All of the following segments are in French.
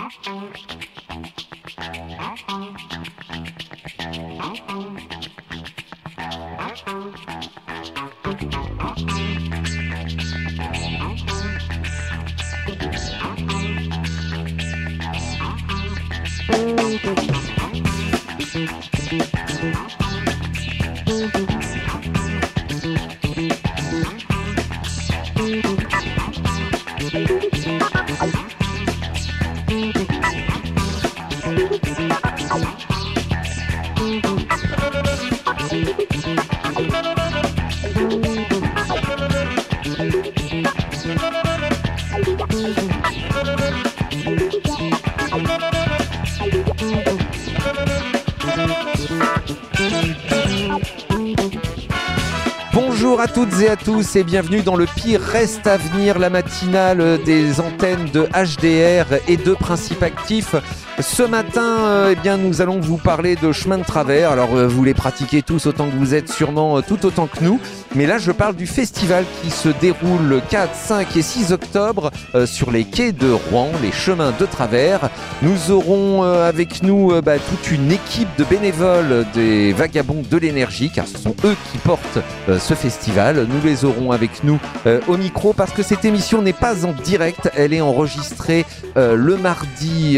Bonjour à toutes et à tous et bienvenue dans le pire reste à venir, la matinale des antennes de HDR et de Principe Actif. Ce matin, nous allons vous parler de chemin de travers. Alors, vous les pratiquez tous autant que vous êtes, sûrement tout autant que nous. Mais là, je parle du festival qui se déroule le 4, 5 et 6 octobre sur les quais de Rouen, les chemins de travers. Nous aurons avec nous toute une équipe de bénévoles des Vagabonds de l'énergie, car ce sont eux qui portent ce festival. Nous les aurons avec nous au micro parce que cette émission n'est pas en direct. Elle est enregistrée le mardi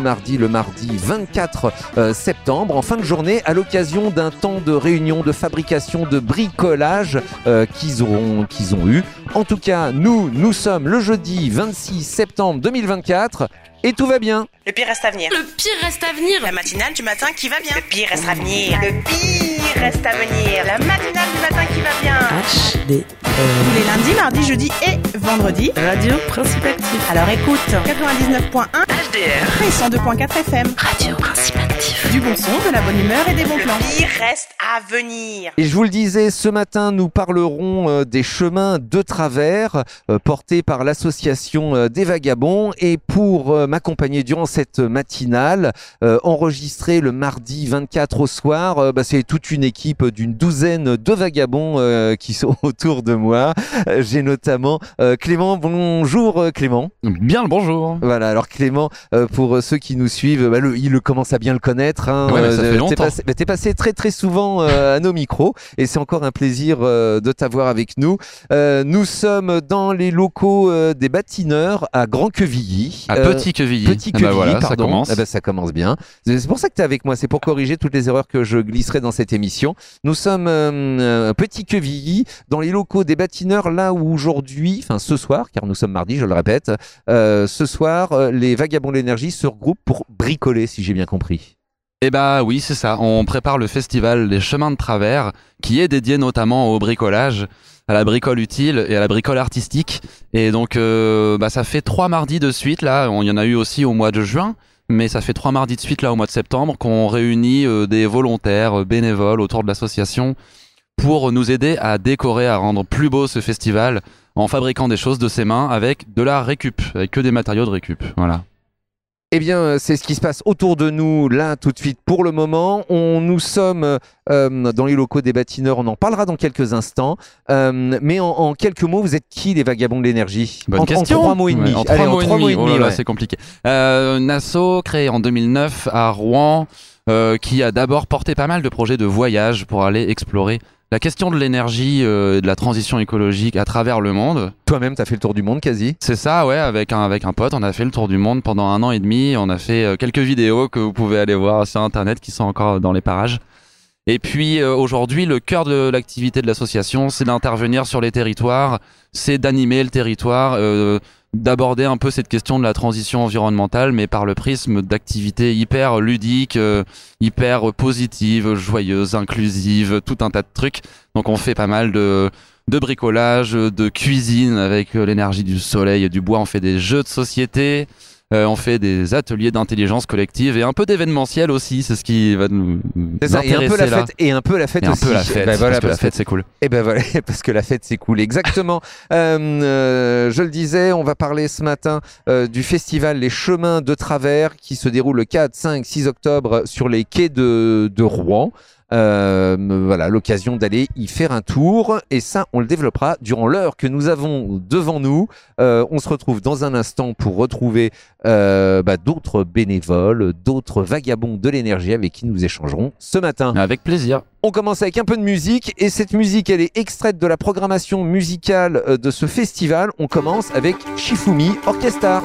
24 septembre, en fin de journée, à l'occasion d'un temps de réunion, de fabrication, de bricolage qu'ils ont eu. En tout cas, nous sommes le jeudi 26 septembre 2024 et tout va bien. Le pire reste à venir. Le pire reste à venir. La matinale du matin qui va bien. Le pire reste à venir. Le pire reste à venir. La matinale du matin qui va bien. HDR. Tous les lundis, mardis, jeudis et vendredis. Radio Principe Actif. Alors écoute, 99.1 HDR et 102.4 FM. Radio Principe Actif. Du bon son, de la bonne humeur et des bons plans. Le pire reste à venir. Et je vous le disais, ce matin, nous parlerons des chemins de travers portés par l'association des Vagabonds. Et pour m'accompagner durant cette matinale, enregistrée le mardi 24 au soir, c'est toute une équipe d'une douzaine de vagabonds qui sont autour de moi. J'ai notamment Clément. Bonjour Clément. Bien le bonjour. Voilà, alors Clément, pour ceux qui nous suivent, il commence à bien le connaître. Ouais, ça fait longtemps. T'es passé très très souvent à nos micros et c'est encore un plaisir de t'avoir avec nous. Nous sommes dans les locaux des Bâtineurs à Grand-Quevilly. À Petit-Quevilly. Petit-Quevilly, voilà, pardon. Ça commence. Ça commence bien. C'est pour ça que tu es avec moi, c'est pour corriger toutes les erreurs que je glisserai dans cette émission. Nous sommes Petit-Quevilly, dans les locaux des Bâtineurs, là où aujourd'hui, ce soir, car nous sommes mardi, je le répète, ce soir, les Vagabonds de l'énergie se regroupent pour bricoler, si j'ai bien compris. Eh oui, c'est ça. On prépare le festival des chemins de travers, qui est dédié notamment au bricolage, à la bricole utile et à la bricole artistique. Et donc, ça fait 3 mardis de suite, là. Il y en a eu aussi au mois de juin, mais ça fait 3 mardis de suite, là, au mois de septembre, qu'on réunit des volontaires, bénévoles autour de l'association pour nous aider à décorer, à rendre plus beau ce festival en fabriquant des choses de ses mains avec de la récup, avec que des matériaux de récup. Voilà. Eh bien, c'est ce qui se passe autour de nous, là, tout de suite, pour le moment. Nous sommes dans les locaux des Bâtineurs, on en parlera dans quelques instants. Mais en quelques mots, vous êtes qui, les Vagabonds de l'énergie ? Bonne question. En 3 mots et demi. En 3 mots et demi. Oh là là, c'est compliqué. Une asso créée en 2009 à Rouen, qui a d'abord porté pas mal de projets de voyage pour aller explorer la question de l'énergie et de la transition écologique à travers le monde. Toi-même, t'as fait le tour du monde quasi ? C'est ça, ouais, avec un pote, on a fait le tour du monde pendant 1 an et demi. On a fait quelques vidéos que vous pouvez aller voir sur Internet qui sont encore dans les parages. Et puis aujourd'hui, le cœur de l'activité de l'association, c'est d'intervenir sur les territoires, c'est d'animer le territoire, d'aborder un peu cette question de la transition environnementale, mais par le prisme d'activités hyper ludiques, hyper positives, joyeuses, inclusives, tout un tas de trucs. Donc on fait pas mal de bricolage, de cuisine avec l'énergie du soleil et du bois. On fait des jeux de société, on fait des ateliers d'intelligence collective et un peu d'événementiel aussi. C'est ce qui va nous intéresser là. Et un peu la fête aussi. Parce que la fête c'est cool. Et voilà, parce que la fête c'est cool, exactement. Je le disais, on va parler ce matin du festival Les Chemins de Travers qui se déroule le 4, 5, 6 octobre sur les quais de Rouen. Voilà, l'occasion d'aller y faire un tour. Et ça, on le développera durant l'heure que nous avons devant nous. On se retrouve dans un instant pour retrouver d'autres bénévoles, d'autres vagabonds de l'énergie avec qui nous échangerons ce matin. Avec plaisir. On commence avec un peu de musique et cette musique, elle est extraite de la programmation musicale de ce festival. On commence avec Shifumi Orchestra.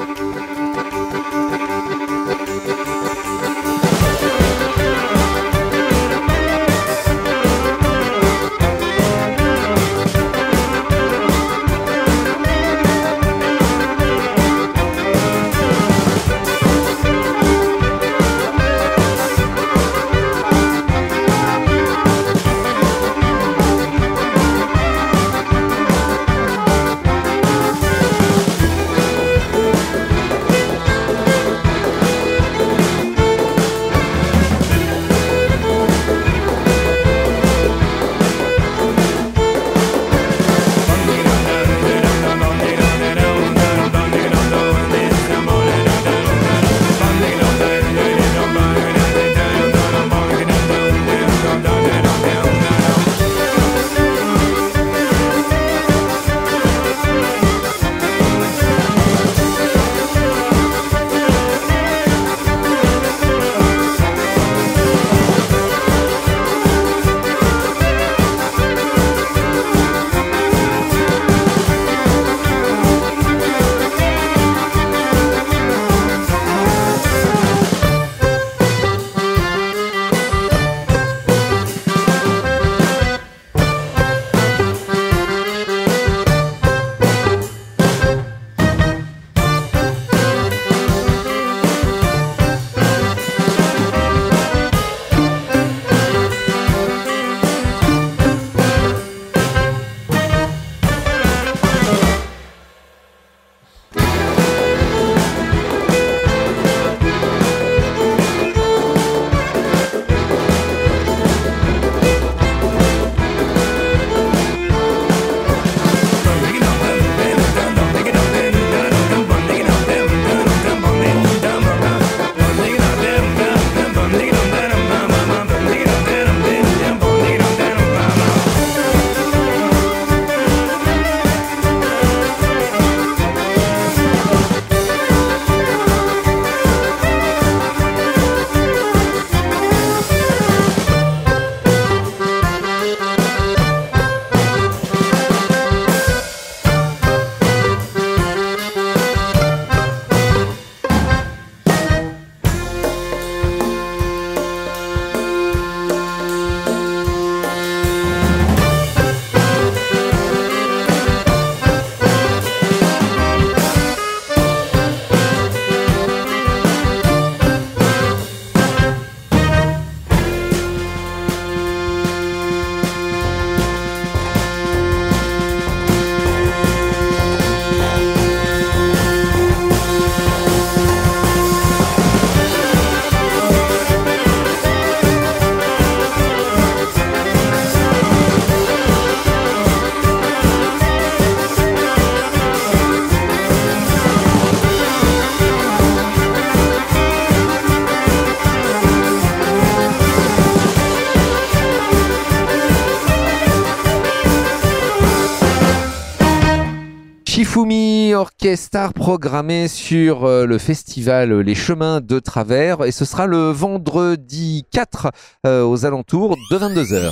Shifumi Orchestra programmé sur le festival Les Chemins de Travers et ce sera le vendredi 4 aux alentours de 22h.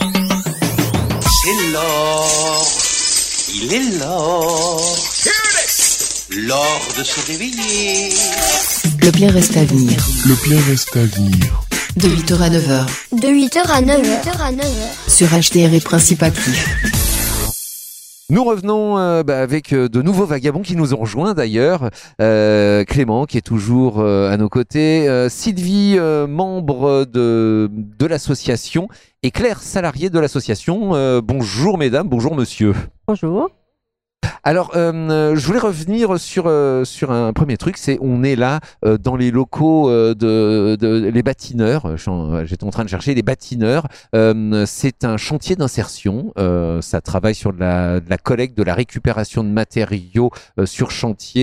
C'est l'or, il est l'or, l'or de se réveiller. Le bien reste à venir. Le bien reste à venir. De 8h à 9h. De 8h à 9h. Sur HDR et Principe Actif. Nous revenons avec de nouveaux vagabonds qui nous ont rejoints d'ailleurs. Clément qui est toujours à nos côtés, Sylvie, membre de l'association, et Claire, salariée de l'association. Bonjour mesdames, bonjour monsieur. Bonjour. Alors, je voulais revenir sur un premier truc, c'est on est là dans les locaux de les bâtineurs. J'étais en train de chercher les bâtineurs. C'est un chantier d'insertion. Ça travaille sur de la collecte, de la récupération de matériaux sur chantier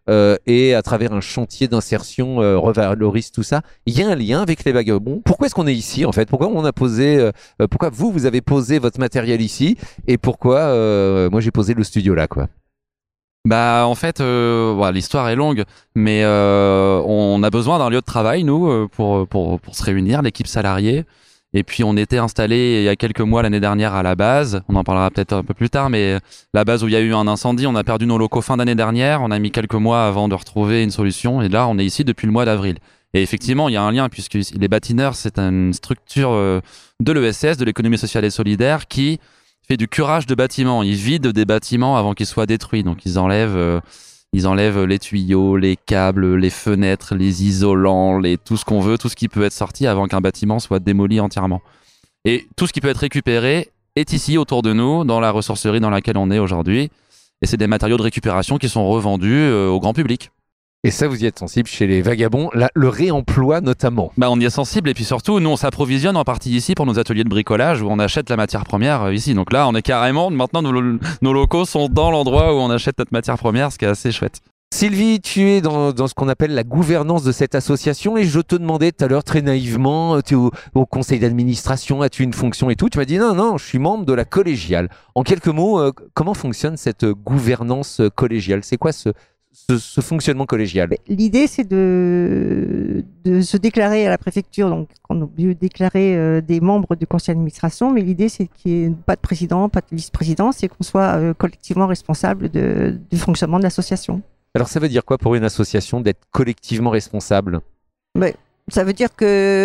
et à travers un chantier d'insertion revalorise tout ça. Il y a un lien avec les vagabonds. Pourquoi est-ce qu'on est ici en fait? Pourquoi pourquoi vous avez posé votre matériel ici et pourquoi moi j'ai posé le studio là quoi? Bah en fait, l'histoire est longue, mais on a besoin d'un lieu de travail nous pour se réunir, l'équipe salariée. Et puis on était installé il y a quelques mois l'année dernière à la base. On en parlera peut-être un peu plus tard, mais la base où il y a eu un incendie, on a perdu nos locaux fin d'année dernière. On a mis quelques mois avant de retrouver une solution. Et là, on est ici depuis le mois d'avril. Et effectivement, il y a un lien puisque les Bâtisseurs, c'est une structure de l'ESS, de l'économie sociale et solidaire, qui fait du curage de bâtiments. Ils vident des bâtiments avant qu'ils soient détruits. Donc ils enlèvent les tuyaux, les câbles, les fenêtres, les isolants, tout ce qu'on veut, tout ce qui peut être sorti avant qu'un bâtiment soit démoli entièrement. Et tout ce qui peut être récupéré est ici autour de nous, dans la ressourcerie dans laquelle on est aujourd'hui. Et c'est des matériaux de récupération qui sont revendus au grand public. Et ça, vous y êtes sensible chez les vagabonds, le réemploi notamment. Bah, on y est sensible et puis surtout, nous on s'approvisionne en partie ici pour nos ateliers de bricolage où on achète la matière première ici. Donc là, on est carrément, maintenant nos locaux sont dans l'endroit où on achète notre matière première, ce qui est assez chouette. Sylvie, tu es dans ce qu'on appelle la gouvernance de cette association et je te demandais tout à l'heure très naïvement, tu es au conseil d'administration, as-tu une fonction et tout? Tu m'as dit non, je suis membre de la collégiale. En quelques mots, comment fonctionne cette gouvernance collégiale? C'est quoi ce ce fonctionnement collégial? L'idée, c'est de se déclarer à la préfecture. Donc, on a obligé de déclarer des membres du conseil d'administration, mais l'idée, c'est qu'il n'y ait pas de président, pas de vice-président, c'est qu'on soit collectivement responsable du fonctionnement de l'association. Alors, ça veut dire quoi pour une association d'être collectivement responsable? Ça veut dire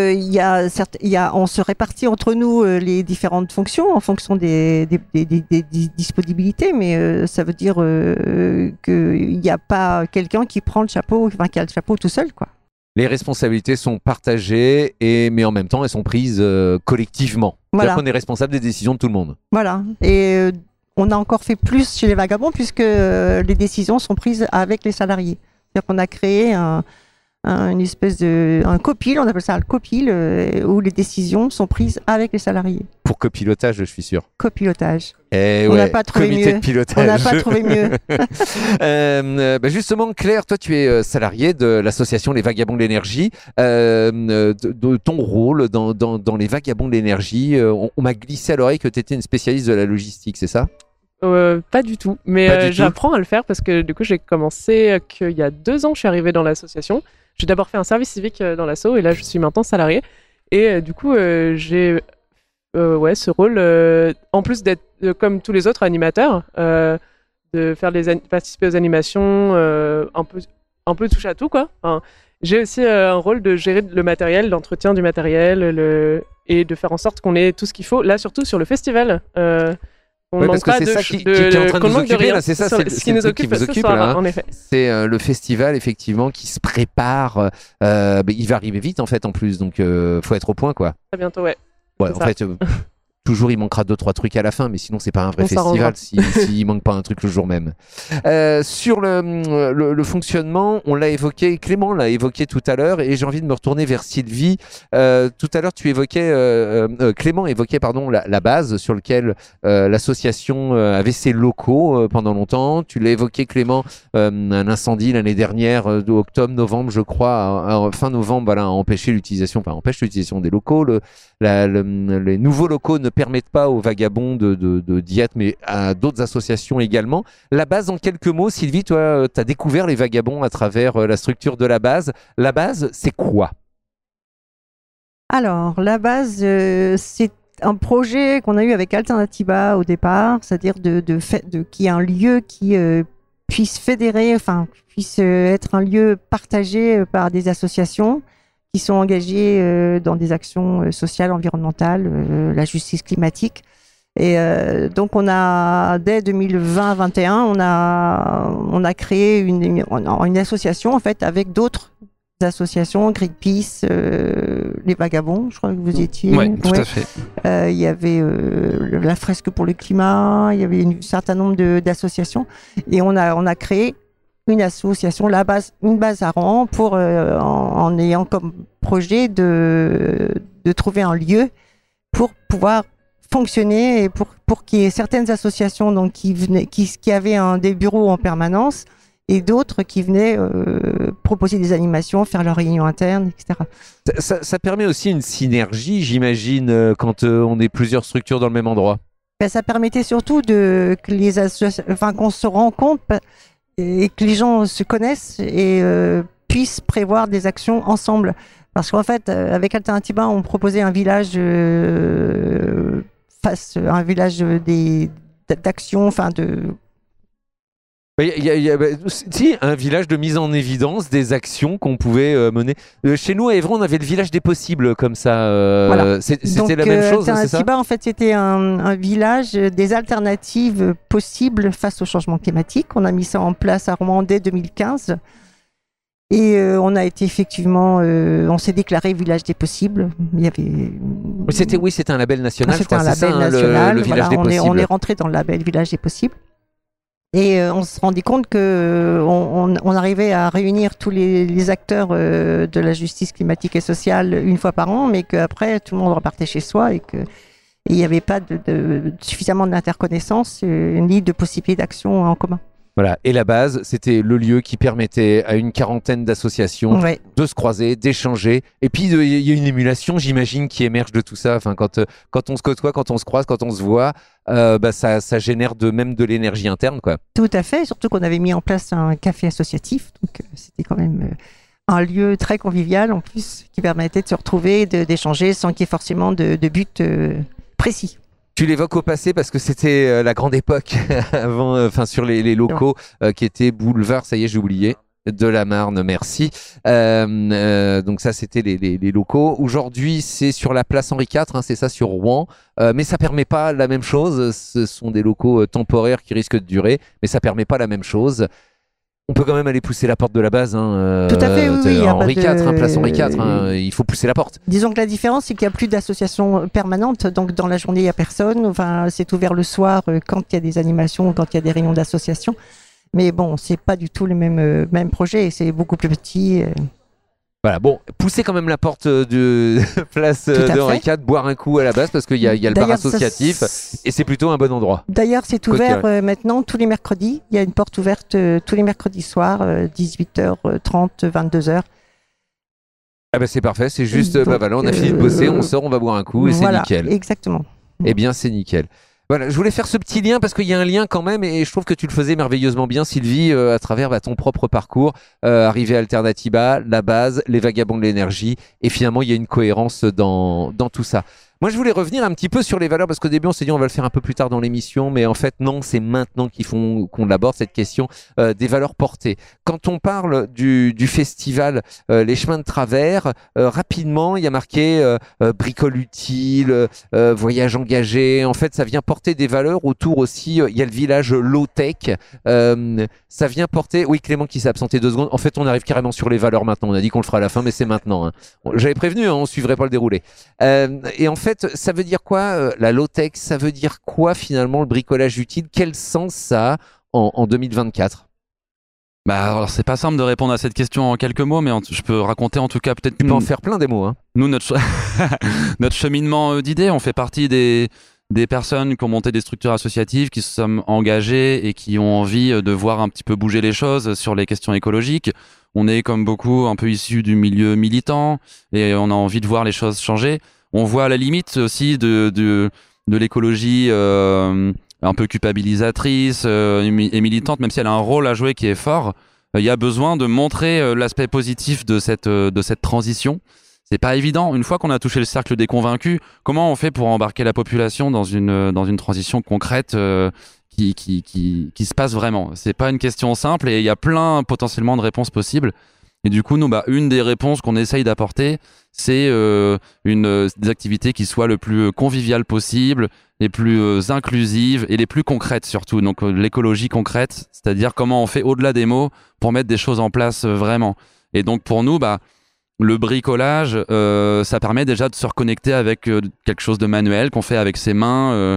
on se répartit entre nous les différentes fonctions en fonction des disponibilités, mais ça veut dire qu'il n'y a pas quelqu'un qui prend le chapeau, qui a le chapeau tout seul, quoi. Les responsabilités sont partagées, mais en même temps, elles sont prises collectivement. Voilà. C'est-à-dire qu'on est responsable des décisions de tout le monde. Voilà. Et on a encore fait plus chez les vagabonds puisque les décisions sont prises avec les salariés. C'est-à-dire qu'on a créé une espèce un copil, on appelle ça le copil, où les décisions sont prises avec les salariés. Pour copilotage, je suis sûr. Copilotage. On n'a pas trouvé mieux. De pilotage. On n'a pas trouvé mieux. Justement, Claire, toi, tu es salariée de l'association Les Vagabonds de l'Énergie. De ton rôle dans Les Vagabonds de l'Énergie, on m'a glissé à l'oreille que tu étais une spécialiste de la logistique, c'est ça ? Pas du tout, mais j'apprends à le faire parce que du coup, j'ai commencé qu'il y a 2 ans, je suis arrivée dans l'association. J'ai d'abord fait un service civique dans l'asso et là, je suis maintenant salariée. Et du coup, j'ai ce rôle, en plus d'être comme tous les autres animateurs, de faire participer aux animations, un peu touche à tout, quoi. Enfin, j'ai aussi un rôle de gérer le matériel, l'entretien du matériel, et de faire en sorte qu'on ait tout ce qu'il faut. Là, surtout sur le festival. Parce que c'est ça qui est en train de nous occuper, là, c'est ça, c'est ce qui nous occupe ce soir, là, en effet. C'est le festival, effectivement, qui se prépare. Il va arriver vite, en fait, en plus, donc faut être au point, quoi. À bientôt, ouais. Ouais, en fait, toujours il manquera 2-3 trucs à la fin, mais sinon c'est pas un vrai festival s'il manque pas un truc le jour même. Sur le fonctionnement, on l'a évoqué, Clément l'a évoqué tout à l'heure, et j'ai envie de me retourner vers Sylvie. Tout à l'heure, Clément évoquait la base sur laquelle l'association avait ses locaux pendant longtemps. Tu l'as évoqué, Clément, un incendie l'année dernière, octobre-novembre, je crois, fin novembre, voilà, empêche l'utilisation des locaux. Les nouveaux locaux ne permettent pas aux vagabonds d'y être, mais à d'autres associations également. La base, en quelques mots, Sylvie, toi, tu as découvert les vagabonds à travers la structure de la base. La base, c'est quoi? Alors, la base, c'est un projet qu'on a eu avec Alternativa au départ, c'est-à-dire qu'il y ait un lieu qui puisse fédérer, puisse être un lieu partagé par des associations qui sont engagés dans des actions sociales, environnementales, la justice climatique. Et donc, dès 2020-2021, on a créé une association, en fait, avec d'autres associations, Greenpeace, les Vagabonds, je crois que vous étiez. Oui, tout à fait. Il y avait la Fresque pour le climat, il y avait un certain nombre d'associations. Et on a créé une association, une base à Rouen pour, en ayant comme projet de trouver un lieu pour pouvoir fonctionner et pour qu'il y ait certaines associations donc, qui avaient des bureaux en permanence et d'autres qui venaient proposer des animations, faire leurs réunions internes, etc. Ça permet aussi une synergie, j'imagine, quand on est plusieurs structures dans le même endroit. Ben, ça permettait surtout qu'on se rencontre et que les gens se connaissent et puissent prévoir des actions ensemble. Parce qu'en fait, avec Alternatiba, on proposait un village d'action, enfin de... Si, un village de mise en évidence des actions qu'on pouvait mener. Chez nous, à Évron, on avait le village des possibles, comme ça. Voilà. C'était la même chose, c'est ça ? Alternatiba, en fait, c'était un village des alternatives possibles face au changement climatique. On a mis ça en place à Rouen dès 2015. Et on a été effectivement, on s'est déclaré village des possibles. Il y avait. C'était un label national. C'était un label national. Le village des possibles. On est rentré dans le label village des possibles. Et on se rendit compte qu'on arrivait à réunir tous les acteurs de la justice climatique et sociale une fois par an, mais qu'après tout le monde repartait chez soi et qu'il n'y avait pas suffisamment d'interconnaissance ni de possibilités d'action en commun. Voilà, et la base, c'était le lieu qui permettait à une quarantaine d'associations de se croiser, d'échanger. Et puis, il y a une émulation, j'imagine, qui émerge de tout ça. Enfin, quand on se côtoie, quand on se croise, quand on se voit, ça génère même de l'énergie interne, quoi. Tout à fait, surtout qu'on avait mis en place un café associatif. Donc, c'était quand même un lieu très convivial, en plus, qui permettait de se retrouver, d'échanger sans qu'il y ait forcément de but précis. Tu l'évoques au passé parce que c'était la grande époque avant, sur les locaux qui étaient boulevard, ça y est, j'ai oublié, de la Marne, merci. Donc ça, c'était les locaux. Aujourd'hui, c'est sur la place Henri IV, c'est ça, sur Rouen. Mais ça permet pas la même chose. Ce sont des locaux temporaires qui risquent de durer, mais ça permet pas la même chose. On peut quand même aller pousser la porte de la base. Tout à fait, oui. Henri IV, place Henri IV, il faut pousser la porte. Disons que la différence, c'est qu'il n'y a plus d'association permanente. Donc, dans la journée, il n'y a personne. Enfin, c'est ouvert le soir quand il y a des animations, quand il y a des réunions d'association. Mais bon, c'est pas du tout le même projet. C'est beaucoup plus petit. Voilà, bon, poussez quand même la porte de place de Henri IV, boire un coup à la base parce qu'il y a le bar associatif et c'est plutôt un bon endroit. D'ailleurs, c'est ouvert maintenant tous les mercredis. Il y a une porte ouverte tous les mercredis soirs, 18h30, 22h. Ah bah c'est parfait, c'est juste, voilà, on a fini de bosser, on sort, on va boire un coup et c'est nickel. Exactement. Eh bien, c'est nickel. Voilà, je voulais faire ce petit lien parce qu'il y a un lien quand même et je trouve que tu le faisais merveilleusement bien, Sylvie, à travers ton propre parcours, arrivé à Alternatiba, la base, les vagabonds de l'énergie et finalement il y a une cohérence dans tout ça. Moi je voulais revenir un petit peu sur les valeurs parce qu'au début on s'est dit on va le faire un peu plus tard dans l'émission mais en fait non, c'est maintenant qu'on aborde cette question des valeurs portées. Quand on parle du festival Les Chemins de Travers, rapidement il y a marqué bricole utile, voyage engagé, en fait ça vient porter des valeurs autour aussi, il y a le village low-tech, ça vient porter, oui Clément qui s'est absenté 2 secondes, en fait on arrive carrément sur les valeurs maintenant, on a dit qu'on le fera à la fin mais c'est maintenant, hein. J'avais prévenu, on suivrait pas le déroulé. Et en fait, ça veut dire quoi la low-tech? Ça veut dire quoi finalement le bricolage utile? Quel sens ça a en 2024? Alors c'est pas simple de répondre à cette question en quelques mots, mais je peux raconter en tout cas peut-être... Tu peux en faire plein des mots. Hein. Nous, notre cheminement d'idées, on fait partie des personnes qui ont monté des structures associatives, qui se sont engagées et qui ont envie de voir un petit peu bouger les choses sur les questions écologiques. On est comme beaucoup un peu issus du milieu militant et on a envie de voir les choses changer. On voit à la limite aussi de l'écologie un peu culpabilisatrice et militante, même si elle a un rôle à jouer qui est fort. Il y a besoin de montrer l'aspect positif de cette transition. C'est pas évident. Une fois qu'on a touché le cercle des convaincus, comment on fait pour embarquer la population dans une transition concrète qui se passe vraiment? C'est pas une question simple et il y a plein potentiellement de réponses possibles. Et du coup, nous, une des réponses qu'on essaye d'apporter, c'est des activités qui soient le plus conviviales possible, les plus inclusives et les plus concrètes surtout. Donc l'écologie concrète, c'est-à-dire comment on fait au-delà des mots pour mettre des choses en place vraiment. Et donc pour nous, le bricolage, ça permet déjà de se reconnecter avec quelque chose de manuel qu'on fait avec ses mains,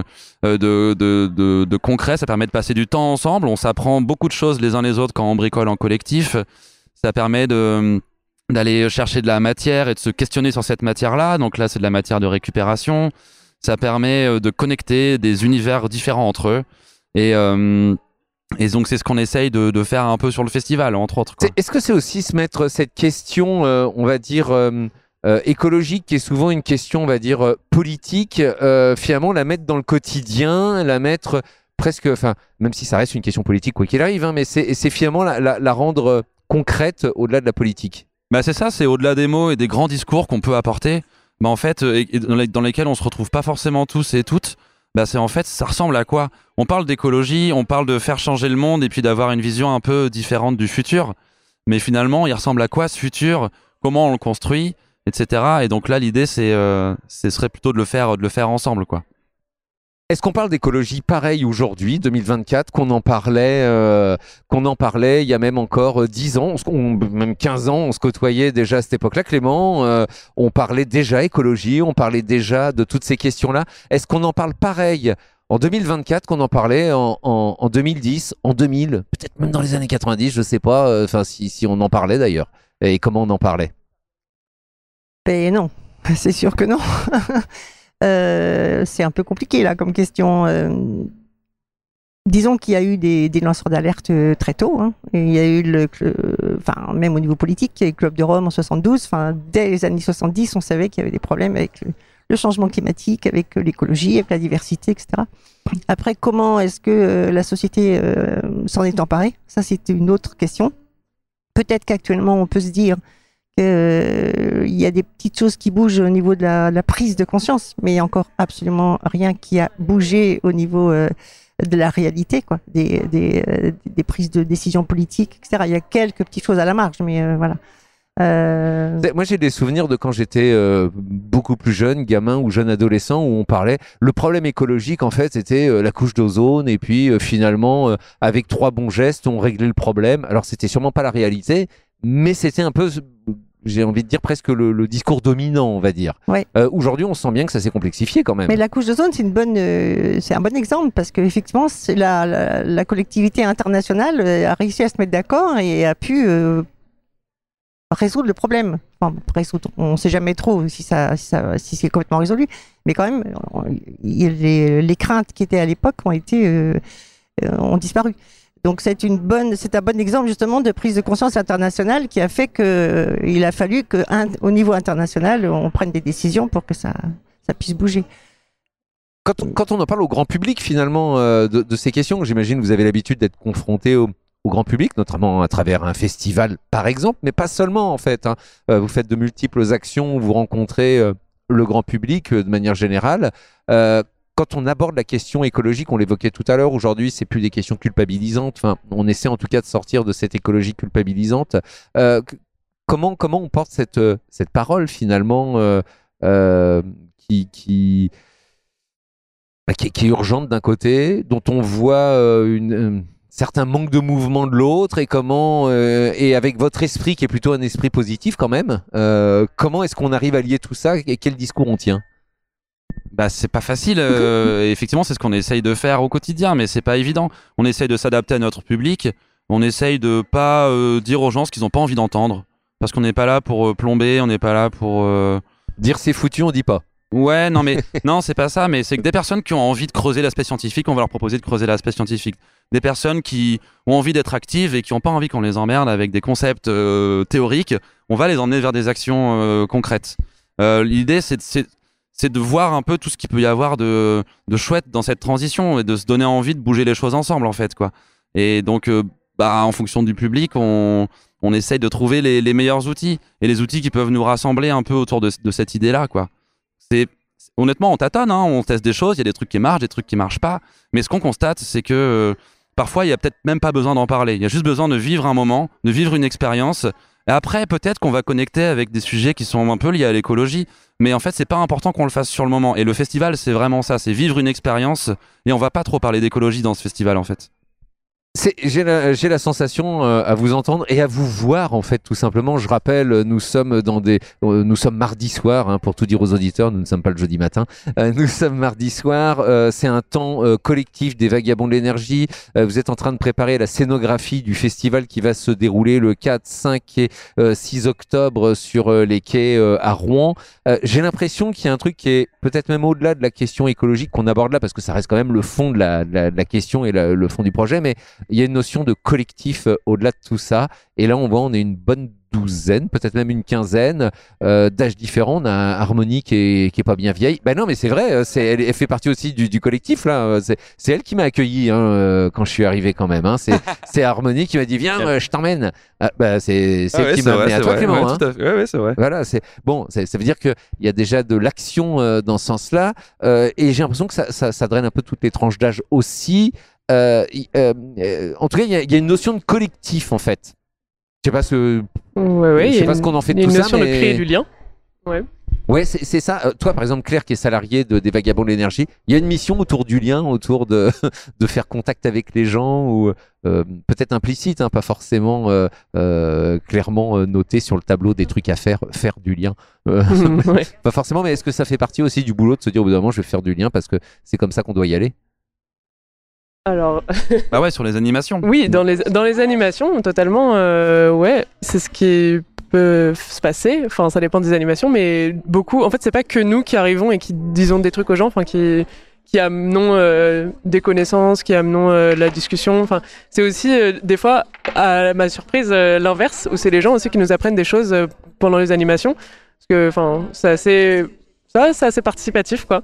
de concret. Ça permet de passer du temps ensemble. On s'apprend beaucoup de choses les uns les autres quand on bricole en collectif. Ça permet d'aller chercher de la matière et de se questionner sur cette matière-là. Donc là, c'est de la matière de récupération. Ça permet de connecter des univers différents entre eux. Et Et donc c'est ce qu'on essaye de faire un peu sur le festival, entre autres, quoi. Est-ce que c'est aussi se mettre cette question, on va dire, écologique, qui est souvent une question, on va dire, politique, finalement la mettre dans le quotidien, la mettre presque, enfin, même si ça reste une question politique quoi qu'il arrive, hein, mais c'est finalement la rendre concrète au-delà de la politique. Bah c'est ça, c'est au-delà des mots et des grands discours qu'on peut apporter, bah en fait, et dans lesquels on se retrouve pas forcément tous et toutes. Bah c'est en fait, ça ressemble à quoi? On parle d'écologie, on parle de faire changer le monde et puis d'avoir une vision un peu différente du futur. Mais finalement, il ressemble à quoi ce futur? Comment on le construit, etc. Et donc là, l'idée, ce serait plutôt de le faire ensemble, quoi. Est-ce qu'on parle d'écologie pareil aujourd'hui, 2024, qu'on en parlait il y a même encore 10 ans, même 15 ans, on se côtoyait déjà à cette époque-là, Clément, on parlait déjà écologie, on parlait déjà de toutes ces questions-là. Est-ce qu'on en parle pareil en 2024 qu'on en parlait en 2010, en 2000, peut-être même dans les années 90, je ne sais pas, si on en parlait d'ailleurs, et comment on en parlait? Ben non, c'est sûr que non. C'est un peu compliqué là comme question. Disons qu'il y a eu des lanceurs d'alerte très tôt. Hein. Et il y a eu même au niveau politique, il y a eu le Club de Rome en 72. Dès les années 70, on savait qu'il y avait des problèmes avec le changement climatique, avec l'écologie, avec la diversité, etc. Après, comment est-ce que la société s'en est emparée? Ça, c'est une autre question. Peut-être qu'actuellement, on peut se dire il y a des petites choses qui bougent au niveau de la prise de conscience, mais il n'y a encore absolument rien qui a bougé au niveau de la réalité, quoi, des prises de décisions politiques, etc. Il y a quelques petites choses à la marge, mais voilà. Moi, j'ai des souvenirs de quand j'étais beaucoup plus jeune, gamin ou jeune adolescent, où on parlait. Le problème écologique, en fait, c'était la couche d'ozone, et puis finalement, avec 3 bons gestes, on réglait le problème. Alors, c'était sûrement pas la réalité, mais c'était un peu, j'ai envie de dire, presque le discours dominant, on va dire. Ouais. Aujourd'hui, on sent bien que ça s'est complexifié quand même. Mais la couche d'ozone, c'est un bon exemple, parce qu'effectivement, la collectivité internationale a réussi à se mettre d'accord et a pu résoudre le problème. Enfin, on ne sait jamais trop si c'est complètement résolu, mais quand même, les craintes qui étaient à l'époque ont disparu. Donc c'est un bon exemple justement de prise de conscience internationale qui a fait qu'il a fallu qu'au niveau international, on prenne des décisions pour que ça puisse bouger. Quand on en parle au grand public finalement de ces questions, j'imagine que vous avez l'habitude d'être confronté au grand public, notamment à travers un festival par exemple, mais pas seulement en fait. Hein. Vous faites de multiples actions où vous rencontrez le grand public de manière générale. Quand on aborde la question écologique, on l'évoquait tout à l'heure, aujourd'hui, c'est plus des questions culpabilisantes. Enfin, on essaie en tout cas de sortir de cette écologie culpabilisante. Comment on porte cette parole finalement qui est urgente d'un côté, dont on voit certain manque de mouvement de l'autre, et comment et avec votre esprit qui est plutôt un esprit positif quand même, comment est-ce qu'on arrive à lier tout ça et quel discours on tient? Bah c'est pas facile, effectivement c'est ce qu'on essaye de faire au quotidien, mais c'est pas évident. On essaye de s'adapter à notre public, on essaye de pas dire aux gens ce qu'ils ont pas envie d'entendre, parce qu'on n'est pas là pour plomber, on n'est pas là pour... Dire c'est foutu, on dit pas. Ouais, non mais non c'est pas ça, mais c'est que des personnes qui ont envie de creuser l'aspect scientifique, on va leur proposer de creuser l'aspect scientifique. Des personnes qui ont envie d'être actives et qui n'ont pas envie qu'on les emmerde avec des concepts théoriques, on va les emmener vers des actions concrètes. L'idée c'est de voir un peu tout ce qu'il peut y avoir de chouette dans cette transition et de se donner envie de bouger les choses ensemble en fait, quoi. Et donc en fonction du public, on essaye de trouver les meilleurs outils et les outils qui peuvent nous rassembler un peu autour de cette idée-là, quoi. Honnêtement, on tâtonne, hein, on teste des choses, il y a des trucs qui marchent, des trucs qui marchent pas, mais ce qu'on constate, c'est que parfois il y a peut-être même pas besoin d'en parler, il y a juste besoin de vivre un moment, de vivre une expérience. Et après, peut-être qu'on va connecter avec des sujets qui sont un peu liés à l'écologie, mais en fait, c'est pas important qu'on le fasse sur le moment. Et le festival, c'est vraiment ça, c'est vivre une expérience, et on va pas trop parler d'écologie dans ce festival, en fait. J'ai la sensation à vous entendre et à vous voir en fait tout simplement. Je rappelle, nous sommes mardi soir, hein, pour tout dire aux auditeurs, nous ne sommes pas le jeudi matin. Nous sommes mardi soir. C'est un temps collectif des Vagabonds de l'énergie. Vous êtes en train de préparer la scénographie du festival qui va se dérouler le 4, 5 et 6 octobre sur les quais à Rouen. J'ai l'impression qu'il y a un truc qui est peut-être même au-delà de la question écologique qu'on aborde là, parce que ça reste quand même le fond de la question et le fond du projet, mais il y a une notion de collectif au-delà de tout ça. Et là, on est une bonne douzaine, peut-être même une quinzaine d'âges différents. On a Harmonie qui est pas bien vieille. Ben non, mais c'est vrai, elle fait partie aussi du collectif là. C'est elle qui m'a accueilli quand je suis arrivé quand même. C'est Harmonie qui m'a dit viens, je t'emmène. C'est elle qui m'a amené à toi, Clément. Ouais, tout à fait. Ouais, c'est vrai. Voilà, ça veut dire qu'il y a déjà de l'action dans ce sens-là, et j'ai l'impression que ça draine un peu toutes les tranches d'âge aussi. En tout cas, il y a une notion de collectif en fait. Je sais pas je sais pas ce qu'on en fait de tout ça. Il y a une notion de créer du lien. Ouais, c'est ça. Toi, par exemple, Claire, qui est salariée des Vagabonds de l'énergie, il y a une mission autour du lien, autour de faire contact avec les gens, ou peut-être implicite, pas forcément clairement noté sur le tableau des trucs à faire du lien. Pas forcément, mais est-ce que ça fait partie aussi du boulot de se dire au bout d'un moment, je vais faire du lien parce que c'est comme ça qu'on doit y aller? Alors... bah ouais, sur les animations. Oui, dans les animations, totalement, c'est ce qui peut se passer. Enfin, ça dépend des animations, mais beaucoup... En fait, c'est pas que nous qui arrivons et qui disons des trucs aux gens, enfin, qui amenons des connaissances, qui amenons la discussion. Enfin, c'est aussi, des fois, à ma surprise, l'inverse, où c'est les gens aussi qui nous apprennent des choses pendant les animations. Parce que, enfin, c'est assez participatif, quoi.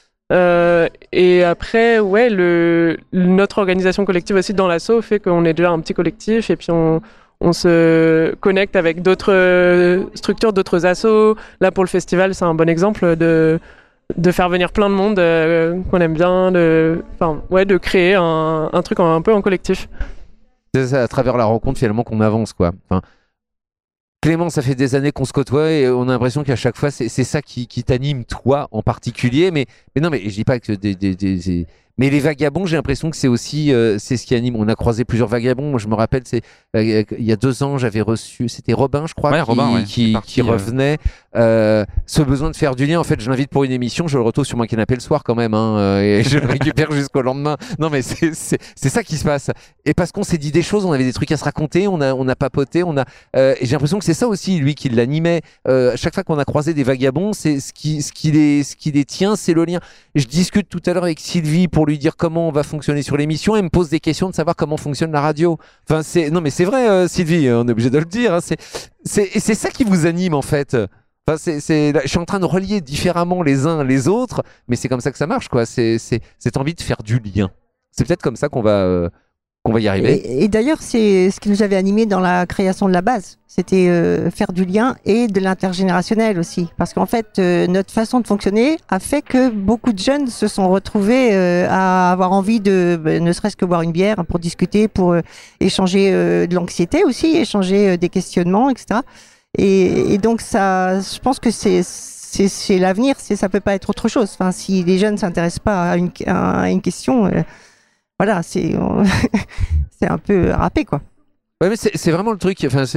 Et après, notre organisation collective aussi dans l'asso fait qu'on est déjà un petit collectif, et puis on se connecte avec d'autres structures, d'autres assos. Là, pour le festival, c'est un bon exemple de faire venir plein de monde qu'on aime bien, de créer un truc un peu en collectif. C'est ça, à travers la rencontre finalement qu'on avance, quoi. Enfin, Clément, ça fait des années qu'on se côtoie et on a l'impression qu'à chaque fois, c'est ça qui t'anime, toi en particulier. Mais non, mais je dis pas que mais les vagabonds, j'ai l'impression que c'est aussi c'est ce qui anime. On a croisé plusieurs vagabonds. Moi, je me rappelle, il y a 2 ans, j'avais reçu, c'était Robin, je crois, qui revenait. Ce besoin de faire du lien, en fait, je l'invite pour une émission, je le retrouve sur mon canapé le soir quand même, et je le récupère jusqu'au lendemain. Non, mais c'est ça qui se passe. Et parce qu'on s'est dit des choses, on avait des trucs à se raconter, on a papoté, et j'ai l'impression que c'est ça aussi, lui, qui l'animait. Chaque fois qu'on a croisé des vagabonds, c'est ce qui les tient, c'est le lien. Je discute tout à l'heure avec Sylvie pour lui dire comment on va fonctionner sur l'émission. Elle me pose des questions de savoir comment fonctionne la radio. Enfin, non, mais c'est vrai, Sylvie, on est obligé de le dire. C'est ça qui vous anime, en fait. Enfin, je suis en train de relier différemment les uns les autres, mais c'est comme ça que ça marche, quoi. C'est cette envie de faire du lien. C'est peut-être comme ça qu'on va y arriver. Et d'ailleurs, c'est ce qui nous avait animé dans la création de la base. C'était faire du lien et de l'intergénérationnel aussi. Parce qu'en fait, notre façon de fonctionner a fait que beaucoup de jeunes se sont retrouvés à avoir envie de ne serait-ce que boire une bière pour discuter, pour échanger de l'anxiété aussi, échanger des questionnements, etc. Et donc, ça, je pense que c'est l'avenir, ça peut pas être autre chose. Enfin, si les jeunes ne s'intéressent pas à une question, voilà, c'est un peu râpé, quoi. Ouais, mais c'est vraiment le truc. Enfin,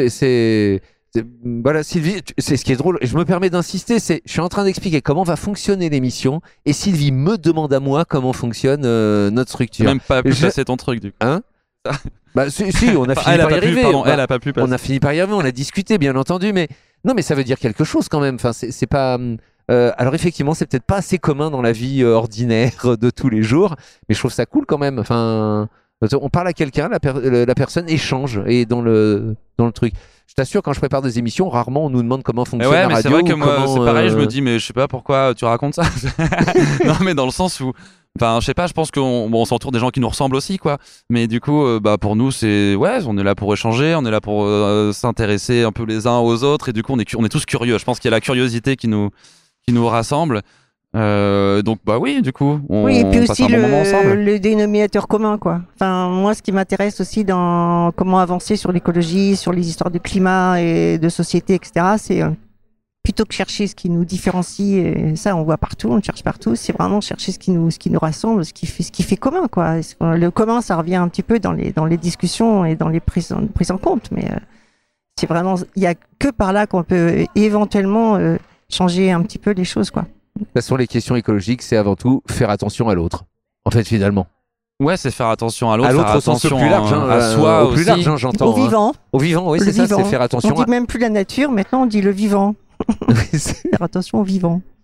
voilà, Sylvie, c'est ce qui est drôle. Je me permets d'insister. Je suis en train d'expliquer comment va fonctionner l'émission, et Sylvie me demande à moi comment fonctionne notre structure. Même pas pu passer ton truc, du coup. Hein? Bah si, on a fini par y arriver. Elle a pas pu passer. On a fini par y arriver. On a discuté, bien entendu, mais non, mais ça veut dire quelque chose quand même. Enfin, c'est pas. Alors effectivement, c'est peut-être pas assez commun dans la vie ordinaire de tous les jours, mais je trouve ça cool quand même. Enfin, on parle à quelqu'un, la personne échange et dans le truc. Je t'assure, quand je prépare des émissions, rarement on nous demande comment fonctionne la radio. Mais c'est vrai que moi, c'est pareil. Je me dis, mais je sais pas pourquoi tu racontes ça. Non, mais dans le sens où, enfin, je sais pas. Je pense qu'on s'entoure des gens qui nous ressemblent aussi, quoi. Mais du coup, pour nous, on est là pour échanger, on est là pour s'intéresser un peu les uns aux autres, et du coup, on est tous curieux. Je pense qu'il y a la curiosité qui nous rassemble. Donc oui, du coup on et puis passe aussi un bon moment ensemble. Le dénominateur commun, quoi. Enfin, moi, ce qui m'intéresse aussi dans comment avancer sur l'écologie, sur les histoires de climat et de société, etc., c'est plutôt que chercher ce qui nous différencie, et ça on voit partout, on cherche partout, c'est vraiment chercher ce qui nous rassemble, ce qui fait commun, quoi. Le commun, ça revient un petit peu dans les discussions et dans les prises en compte, mais c'est vraiment, il y a que par là qu'on peut éventuellement changer un petit peu les choses, quoi. De toute façon, les questions écologiques, c'est avant tout faire attention à l'autre, en fait, finalement. Ouais, c'est faire attention à l'autre, faire attention au plus large, à soi au plus aussi. large, j'entends. Au vivant. Au vivant, oui, c'est ça, c'est faire attention. On dit même plus la nature, maintenant on dit le vivant. Faire attention au vivant.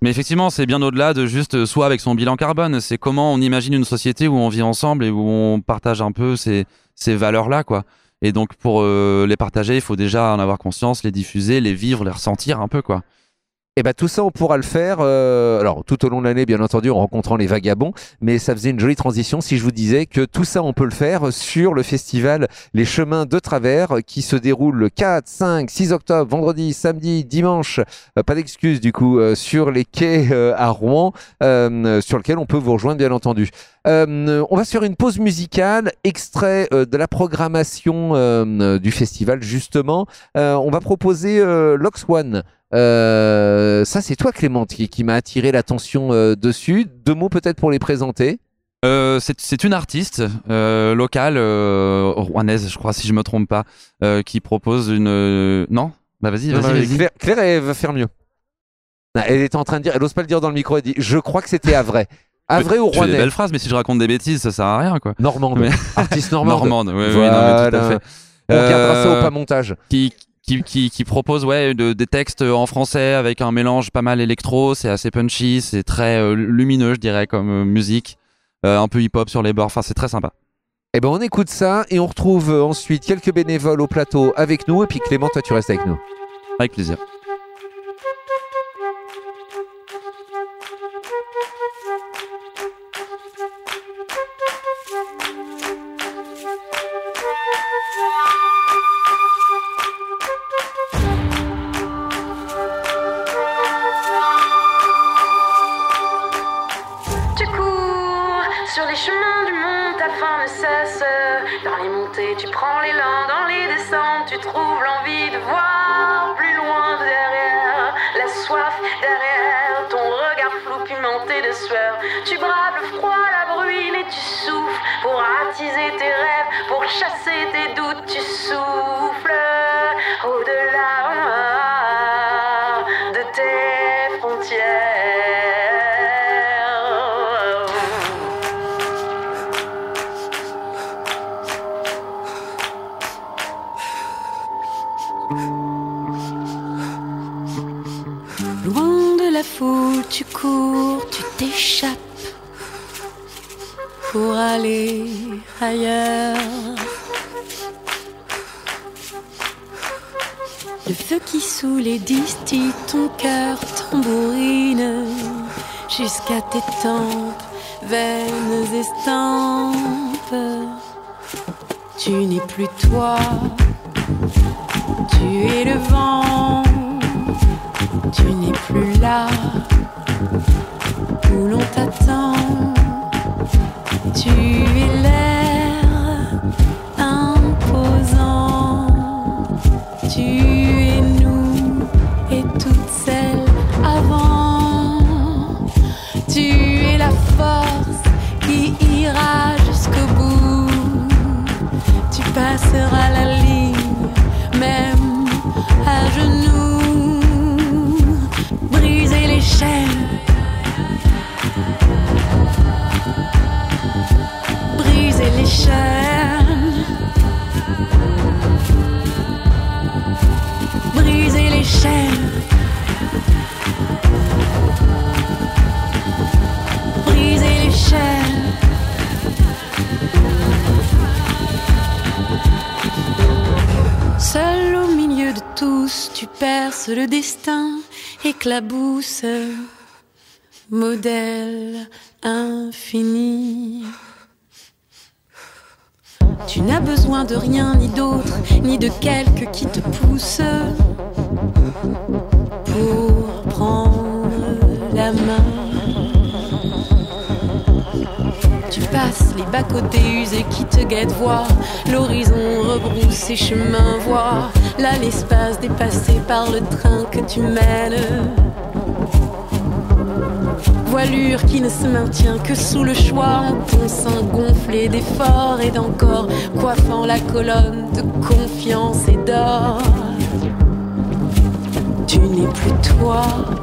Mais effectivement, c'est bien au-delà de juste soi avec son bilan carbone. C'est comment on imagine une société où on vit ensemble et où on partage un peu ces valeurs-là, quoi. Et donc, pour les partager, il faut déjà en avoir conscience, les diffuser, les vivre, les ressentir un peu, quoi. Et bien tout ça, on pourra le faire, alors tout au long de l'année, bien entendu, en rencontrant les vagabonds, mais ça faisait une jolie transition si je vous disais que tout ça, on peut le faire sur le festival Les Chemins de Travers, qui se déroule le 4, 5, 6 octobre, vendredi, samedi, dimanche, pas d'excuses du coup, sur les quais à Rouen, sur lequel on peut vous rejoindre, bien entendu. On va se faire une pause musicale, extrait de la programmation du festival, justement. On va proposer Lox One. Ça c'est toi Clément qui m'a attiré l'attention dessus. 2 mots peut-être pour les présenter. C'est une artiste locale rouennaise, je crois, si je me trompe pas, qui propose une... Non, bah vas-y. Claire, elle va faire mieux. Elle était en train de dire, elle n'ose pas le dire dans le micro, elle dit je crois que c'était Havrais. Havrais ou Rouennais. Rouennais. C'est des belles phrases, mais si je raconte des bêtises, ça sert à rien, quoi. Normande. Mais... Artiste normande. Normande, oui, voilà. Oui, non, mais tout à fait. On regardera ça au pas montage. Qui propose des textes en français avec un mélange pas mal électro, c'est assez punchy, c'est très lumineux, je dirais, comme musique, un peu hip-hop sur les bords, enfin c'est très sympa. Eh ben on écoute ça et on retrouve ensuite quelques bénévoles au plateau avec nous, et puis Clément, toi tu restes avec nous. Avec plaisir. Sur les chemins du monde, ta faim ne cesse. Dans les montées, tu prends l'élan. Dans les descentes, tu trouves l'envie de voir plus loin derrière. La soif derrière ton regard flou pimenté de sueur. Tu braves le froid, la bruine et tu souffles pour attiser tes rêves, pour chasser tes doutes. Tu souffles au-delà de tes frontières. Loin de la foule, tu cours, tu t'échappes pour aller ailleurs. Le feu qui saoule et distille ton cœur tambourine jusqu'à tes tempes, veines estampes. Tu n'es plus toi, tu es le vent. Tu n'es plus là où l'on t'attend. Tu es l'air imposant. Tu es nous et toutes celles avant. Tu es la force qui ira jusqu'au bout. Tu passeras la ligne même à genoux. Briser les chaînes, briser les chaînes, briser les chaînes, briser les chaînes. Seul au milieu de tous, tu perces le destin. Éclabousse, modèle infini. Tu n'as besoin de rien ni d'autre, ni de quelque qui te pousse pour prendre la main. Tu passes les bas-côtés usés qui te guettent, voir l'horizon rebrousse ses chemins, voir là l'espace dépassé par le train que tu mènes. Voilure qui ne se maintient que sous le choix, en ton sein gonflé d'efforts et d'encore, coiffant la colonne de confiance et d'or. Tu n'es plus toi,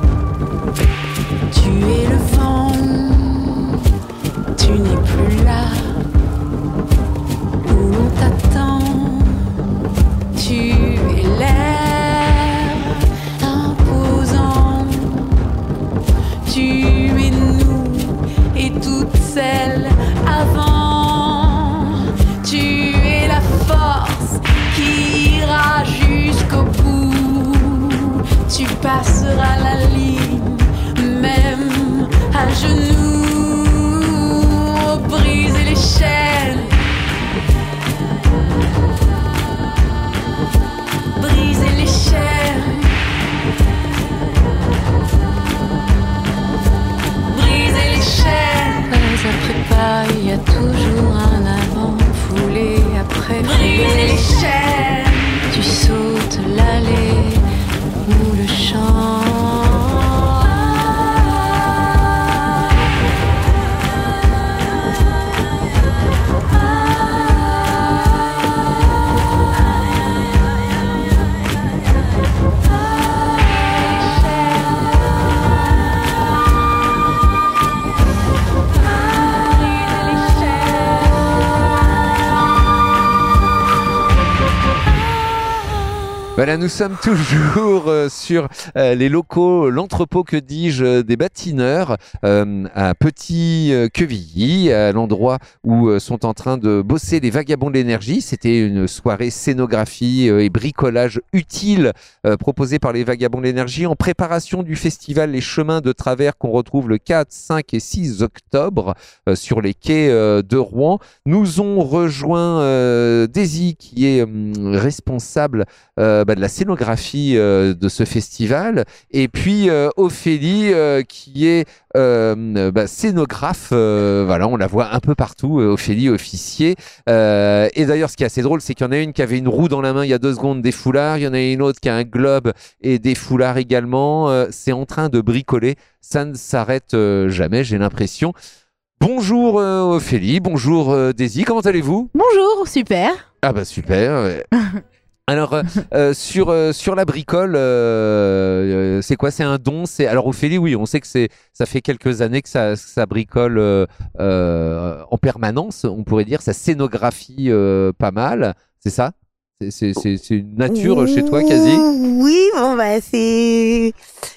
tu es le vent. Tu n'es plus là où l'on t'attend. Tu es l'air imposant. passeras la ligne, même à genoux, briser les chaînes, briser les chaînes, briser les chaînes. Pas après pas, il y a toujours un avant, foulé après briser les chaînes. Tu sautes l'allée ou le champ. Voilà, nous sommes toujours sur les locaux, l'entrepôt, que dis-je, des bâtimeurs à Petit-Quevilly, à l'endroit où sont en train de bosser les Vagabonds de l'énergie. C'était une soirée scénographie et bricolage utile proposée par les Vagabonds de l'énergie en préparation du festival Les Chemins de Travers qu'on retrouve le 4, 5 et 6 octobre sur les quais de Rouen. Nous ont rejoint Daisy qui est responsable de la scénographie de ce festival, et puis Ophélie qui est scénographe, voilà, on la voit un peu partout, Ophélie officier, et d'ailleurs ce qui est assez drôle, c'est qu'il y en a une qui avait une roue dans la main il y a 2 secondes, des foulards, il y en a une autre qui a un globe et des foulards également, c'est en train de bricoler, ça ne s'arrête jamais, j'ai l'impression. Bonjour Ophélie, bonjour Daisy, comment allez-vous? Bonjour, super. Ah bah super. Alors sur la bricole, c'est quoi? C'est un don? Alors Ophélie, oui, on sait que ça fait quelques années que ça bricole en permanence, on pourrait dire, ça scénographie pas mal, c'est ça? C'est une nature chez toi quasi? Oui, bon bah c'est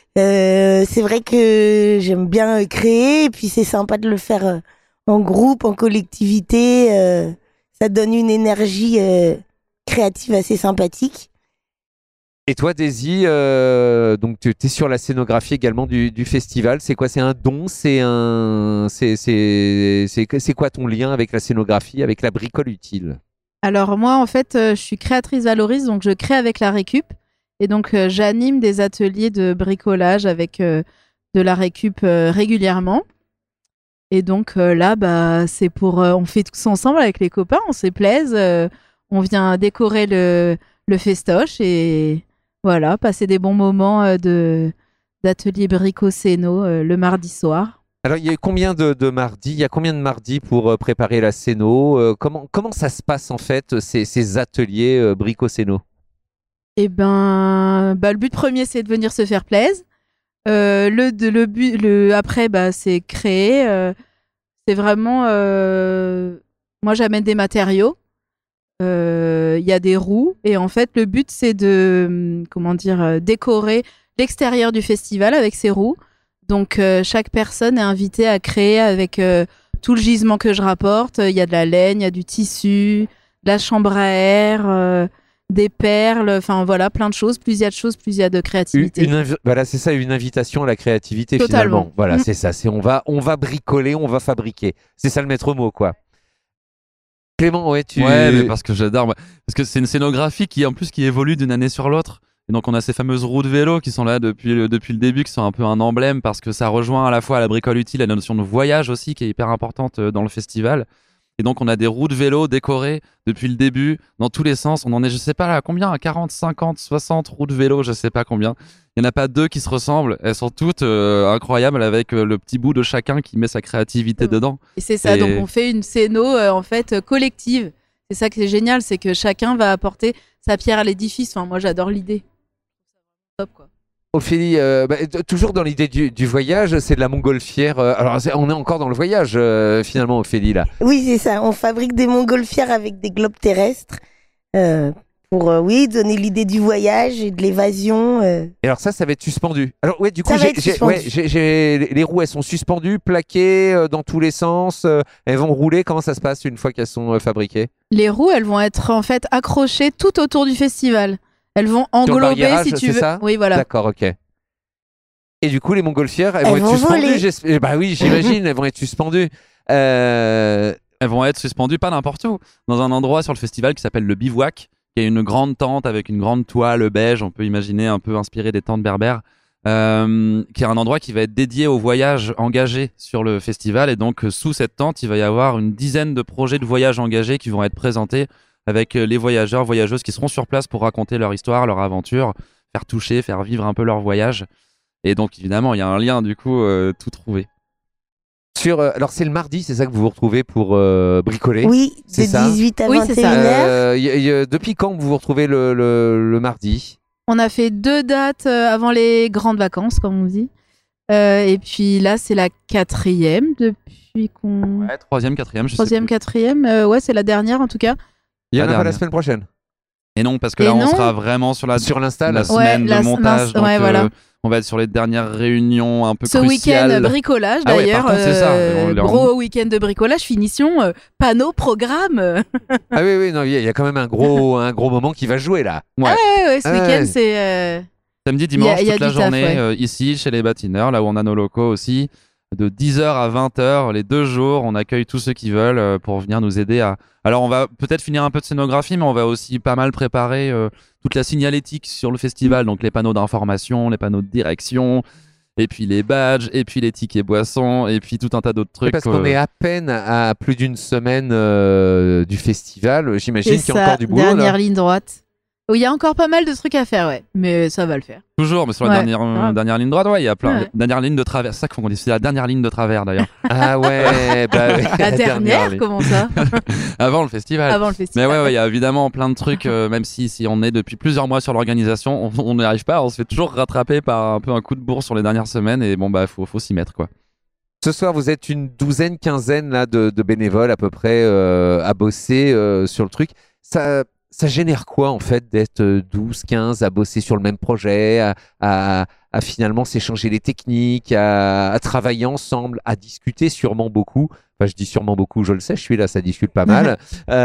vrai que j'aime bien créer, et puis c'est sympa de le faire en groupe, en collectivité, ça donne une énergie créative assez sympathique. Et toi, Daisy, donc tu es sur la scénographie également du festival. C'est quoi? C'est un don? C'est quoi ton lien avec la scénographie, avec la bricole utile? Alors moi, en fait, je suis créatrice valorise, donc je crée avec la récup. Et donc, j'anime des ateliers de bricolage avec de la récup régulièrement. Et donc là, c'est pour... on fait tout ça ensemble avec les copains, on se plaise. On vient décorer le festoche et voilà, passer des bons moments d'atelier brico-scéno le mardi soir. Alors, il y a combien de mardis? Il y a combien de mardis pour préparer la scéno? Comment ça se passe en fait, ces ateliers brico-scéno? Eh ben, le but premier, c'est de venir se faire plaisir. Après, c'est créer. C'est vraiment... moi, j'amène des matériaux. Il y a des roues et en fait le but c'est de décorer l'extérieur du festival avec ces roues, donc chaque personne est invitée à créer avec tout le gisement que je rapporte. Il y a de la laine, il y a du tissu, de la chambre à air, des perles, enfin voilà, plein de choses. Plus il y a de choses, plus il y a de créativité. Voilà, c'est ça, une invitation à la créativité. Totalement. Finalement, voilà, c'est ça, on va bricoler, on va fabriquer, c'est ça le maître mot, quoi. Clément, ouais, mais parce que j'adore, parce que c'est une scénographie qui évolue d'une année sur l'autre. Et donc on a ces fameuses roues de vélo qui sont là depuis le début, qui sont un peu un emblème parce que ça rejoint à la fois à la bricole utile la notion de voyage aussi qui est hyper importante dans le festival. Et donc on a des roues de vélo décorées depuis le début dans tous les sens. On en est, je sais pas là combien, à 40, 50, 60 roues de vélo, je sais pas combien. Il n'y en a pas 2 qui se ressemblent. Elles sont toutes incroyables avec le petit bout de chacun qui met sa créativité dedans. Et c'est ça, donc on fait une scéno en fait collective. C'est ça qui est génial, c'est que chacun va apporter sa pierre à l'édifice. Enfin, moi j'adore l'idée. Top quoi. Ophélie, toujours dans l'idée du voyage, c'est de la montgolfière. Alors, on est encore dans le voyage, finalement, Ophélie, là. Oui, c'est ça. On fabrique des montgolfières avec des globes terrestres pour, donner l'idée du voyage et de l'évasion. Et alors ça va être suspendu. Alors, ouais, du coup, les roues, elles sont suspendues, plaquées dans tous les sens. Elles vont rouler. Comment ça se passe une fois qu'elles sont fabriquées? Les roues, elles vont être en fait accrochées tout autour du festival. Elles vont englober, si tu veux. Ça oui, voilà. D'accord, ok. Et du coup, les montgolfières, elles Elles vont être vont suspendues. voler. Bah oui, j'imagine, elles vont être suspendues. Elles vont être suspendues pas n'importe où, dans un endroit sur le festival qui s'appelle le Bivouac, qui est une grande tente avec une grande toile beige, on peut imaginer un peu inspiré des tentes berbères, qui est un endroit qui va être dédié aux voyages engagés sur le festival. Et donc, sous cette tente, il va y avoir une dizaine de projets de voyages engagés qui vont être présentés avec les voyageurs, voyageuses qui seront sur place pour raconter leur histoire, leur aventure, faire toucher, faire vivre un peu leur voyage. Et donc, évidemment, il y a un lien, du coup, tout trouvé. Alors, c'est le mardi, c'est ça que vous vous retrouvez pour bricoler? Oui, de c'est ça 18 à Oui, c'est ça. 21h. Depuis quand vous vous retrouvez le mardi? On a fait 2 dates avant les grandes vacances, comme on dit. Et puis là, c'est la 4e depuis qu'on. Ouais, 3e, 4e, je sais 3e, plus. 4e. Ouais, c'est la dernière en tout cas. Il y en a pas la dernière. semaine prochaine? Et non, parce que Et là, on non. sera vraiment sur l'install. la semaine de montage. Donc, ouais, voilà. on va être sur les dernières réunions un peu Ce cruciales. week-end bricolage Ah ouais, d'ailleurs. par contre, c'est ça. Gros week-end de bricolage, finition, panneau, programme. Ah oui, non, il y a quand même un gros moment qui va jouer là. Ouais. Ouais, ce week-end, c'est. Samedi, dimanche, il y a toute la du taf, journée, ouais. ici, chez les bâtilleurs, là où on a nos locaux aussi. De 10h à 20h, les 2 jours, on accueille tous ceux qui veulent pour venir nous aider à... Alors, on va peut-être finir un peu de scénographie, mais on va aussi pas mal préparer toute la signalétique sur le festival, donc les panneaux d'information, les panneaux de direction, et puis les badges, et puis les tickets boissons, et puis tout un tas d'autres trucs. Parce qu'on est à peine à plus d'une semaine du festival, j'imagine qu'il y a encore du boulot. Dernière là. ligne droite. Il y a encore pas mal de trucs à faire, ouais. Mais ça va le faire. Toujours, mais sur la dernière ligne droite, ouais, il y a plein. Ouais. Dernière ligne de travers, c'est ça qu'on dit, c'est la dernière ligne de travers d'ailleurs. Ah ouais, bah ouais. La dernière, comment ça? Avant le festival. Avant le festival. Mais ouais, il y a évidemment plein de trucs, même si on est depuis plusieurs mois sur l'organisation, on n'y arrive pas, on se fait toujours rattraper par un peu un coup de bourre sur les dernières semaines, et bon, bah, faut s'y mettre, quoi. Ce soir, vous êtes une douzaine, quinzaine là, de bénévoles à peu près à bosser sur le truc. Ça génère quoi en fait d'être 12, 15 à bosser sur le même projet, à finalement s'échanger les techniques, à travailler ensemble, à discuter sûrement beaucoup. Enfin, je dis sûrement beaucoup, je le sais, je suis là, ça discute pas mal.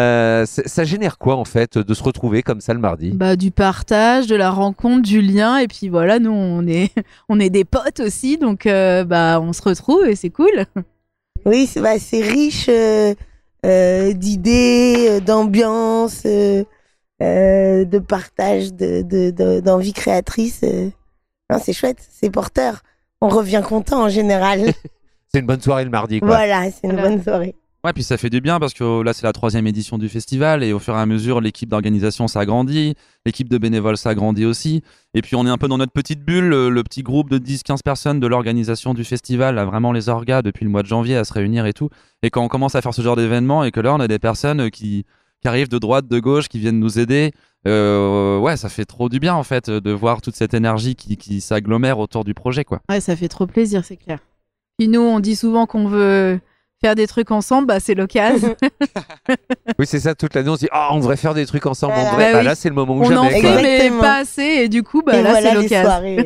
Ça génère quoi en fait de se retrouver comme ça le mardi? Bah, du partage, de la rencontre, du lien, et puis voilà, nous on est des potes aussi, donc bah on se retrouve et c'est cool. Oui, c'est riche d'idées, d'ambiance, de partage, d'envie créatrice. Non, c'est chouette, c'est porteur. On revient content en général. C'est une bonne soirée le mardi, quoi. Voilà, c'est une bonne soirée. Ouais, puis ça fait du bien parce que là, c'est la 3e édition du festival et au fur et à mesure, l'équipe d'organisation s'agrandit, l'équipe de bénévoles s'agrandit aussi. Et puis, on est un peu dans notre petite bulle, le petit groupe de 10-15 personnes de l'organisation du festival, là, vraiment les orgas depuis le mois de janvier à se réunir et tout. Et quand on commence à faire ce genre d'événement et que là, on a des personnes qui arrivent de droite, de gauche, qui viennent nous aider, ouais, ça fait trop du bien en fait de voir toute cette énergie qui s'agglomère autour du projet, quoi. Ouais, ça fait trop plaisir, c'est clair. Puis nous, on dit souvent qu'on veut faire des trucs ensemble, bah c'est l'occasion. Oui, c'est ça, toute l'année, on se dit « on devrait faire des trucs ensemble, on Bah devrait... oui. Là, c'est le moment où on jamais. en fait, Quoi. mais pas assez, et du coup, bah Et là, voilà c'est les l'occasion. soirées.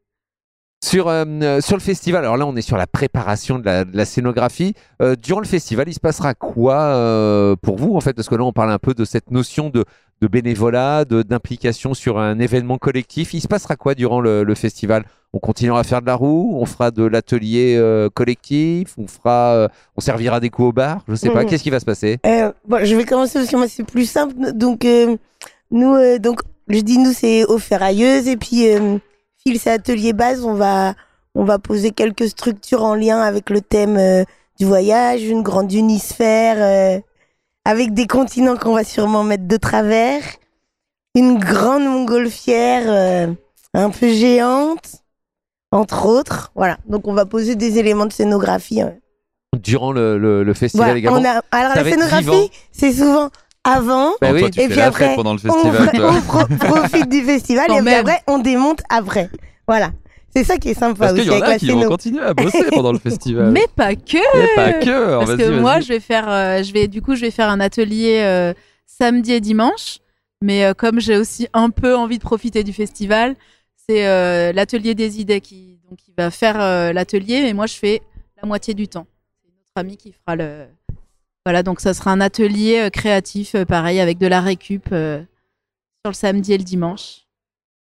Sur le festival, alors là, on est sur la préparation de la scénographie. Durant le festival, il se passera quoi pour vous, en fait? Parce que là, on parle un peu de cette notion de bénévolat, d'implication sur un événement collectif. Il se passera quoi durant le festival? On continuera à faire de la roue, on fera de l'atelier collectif, on servira des coups au bar, je sais pas. Qu'est-ce qui va se passer? Bon, je vais commencer parce que moi, c'est plus simple. Donc, nous, je dis nous, c'est aux ferrailleuses. Et puis, Phil, c'est atelier base. On va poser quelques structures en lien avec le thème du voyage, une grande unisphère avec des continents qu'on va sûrement mettre de travers, une grande montgolfière un peu géante, entre autres. Voilà, donc on va poser des éléments de scénographie. Durant le festival Voilà, également. Alors Ça la va être vivant. scénographie, c'est souvent avant, Bah oui. Toi, tu et fais puis la après, fête pendant le festival, toi. on profite du festival, Quand et puis même. après, on démonte après. Voilà, c'est ça qui est sympa Parce qu'il aussi y en avec a la qui vont scéno. continuer à bosser pendant le festival. Mais pas que. Et pas que. Alors, Parce vas-y, que moi, vas-y. je vais faire un atelier samedi et dimanche. Mais comme j'ai aussi un peu envie de profiter du festival, c'est l'atelier des idées qui va faire l'atelier, et moi je fais la moitié du temps. C'est notre ami qui fera le. Voilà, donc ça sera un atelier créatif, pareil, avec de la récup sur le samedi et le dimanche.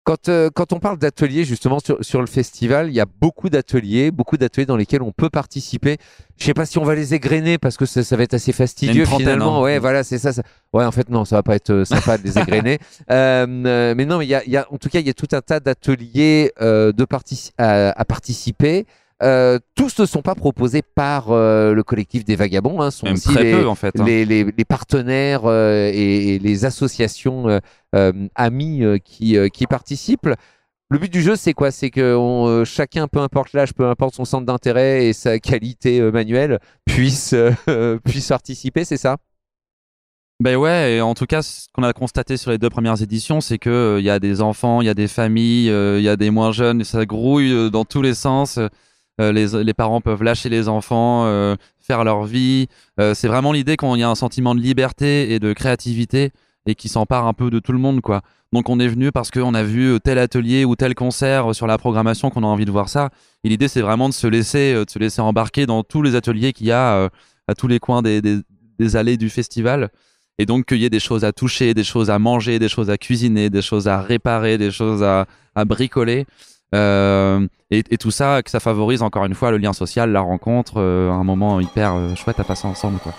Quand on parle d'ateliers justement sur le festival, il y a beaucoup d'ateliers dans lesquels on peut participer. Je sais pas si on va les égrener parce que ça va être assez fastidieux finalement. Ouais, voilà, c'est ça. Ouais, en fait non, ça va pas être sympa de les égrener. Mais non, mais en tout cas, il y a tout un tas d'ateliers à participer. Tous ne sont pas proposés par le collectif des Vagabonds, hein, sont même aussi très peu, en fait, hein. les partenaires et les associations amis qui participent. Le but du jeu, c'est quoi? C'est que chacun, peu importe l'âge, peu importe son centre d'intérêt et sa qualité manuelle, puisse participer, c'est ça? Ben ouais, et en tout cas, ce qu'on a constaté sur les 2 premières éditions, c'est que il y a des enfants, il y a des familles, il y a des moins jeunes, ça grouille dans tous les sens. Les parents peuvent lâcher les enfants, faire leur vie. C'est vraiment l'idée qu'il y a un sentiment de liberté et de créativité et qui s'empare un peu de tout le monde, quoi. Donc on est venu parce qu'on a vu tel atelier ou tel concert sur la programmation qu'on a envie de voir ça. Et l'idée, c'est vraiment de se laisser embarquer dans tous les ateliers qu'il y a à tous les coins des allées du festival. Et donc qu'il y ait des choses à toucher, des choses à manger, des choses à cuisiner, des choses à réparer, des choses à bricoler. Et tout ça, que ça favorise encore une fois le lien social, la rencontre, un moment hyper chouette à passer ensemble, quoi.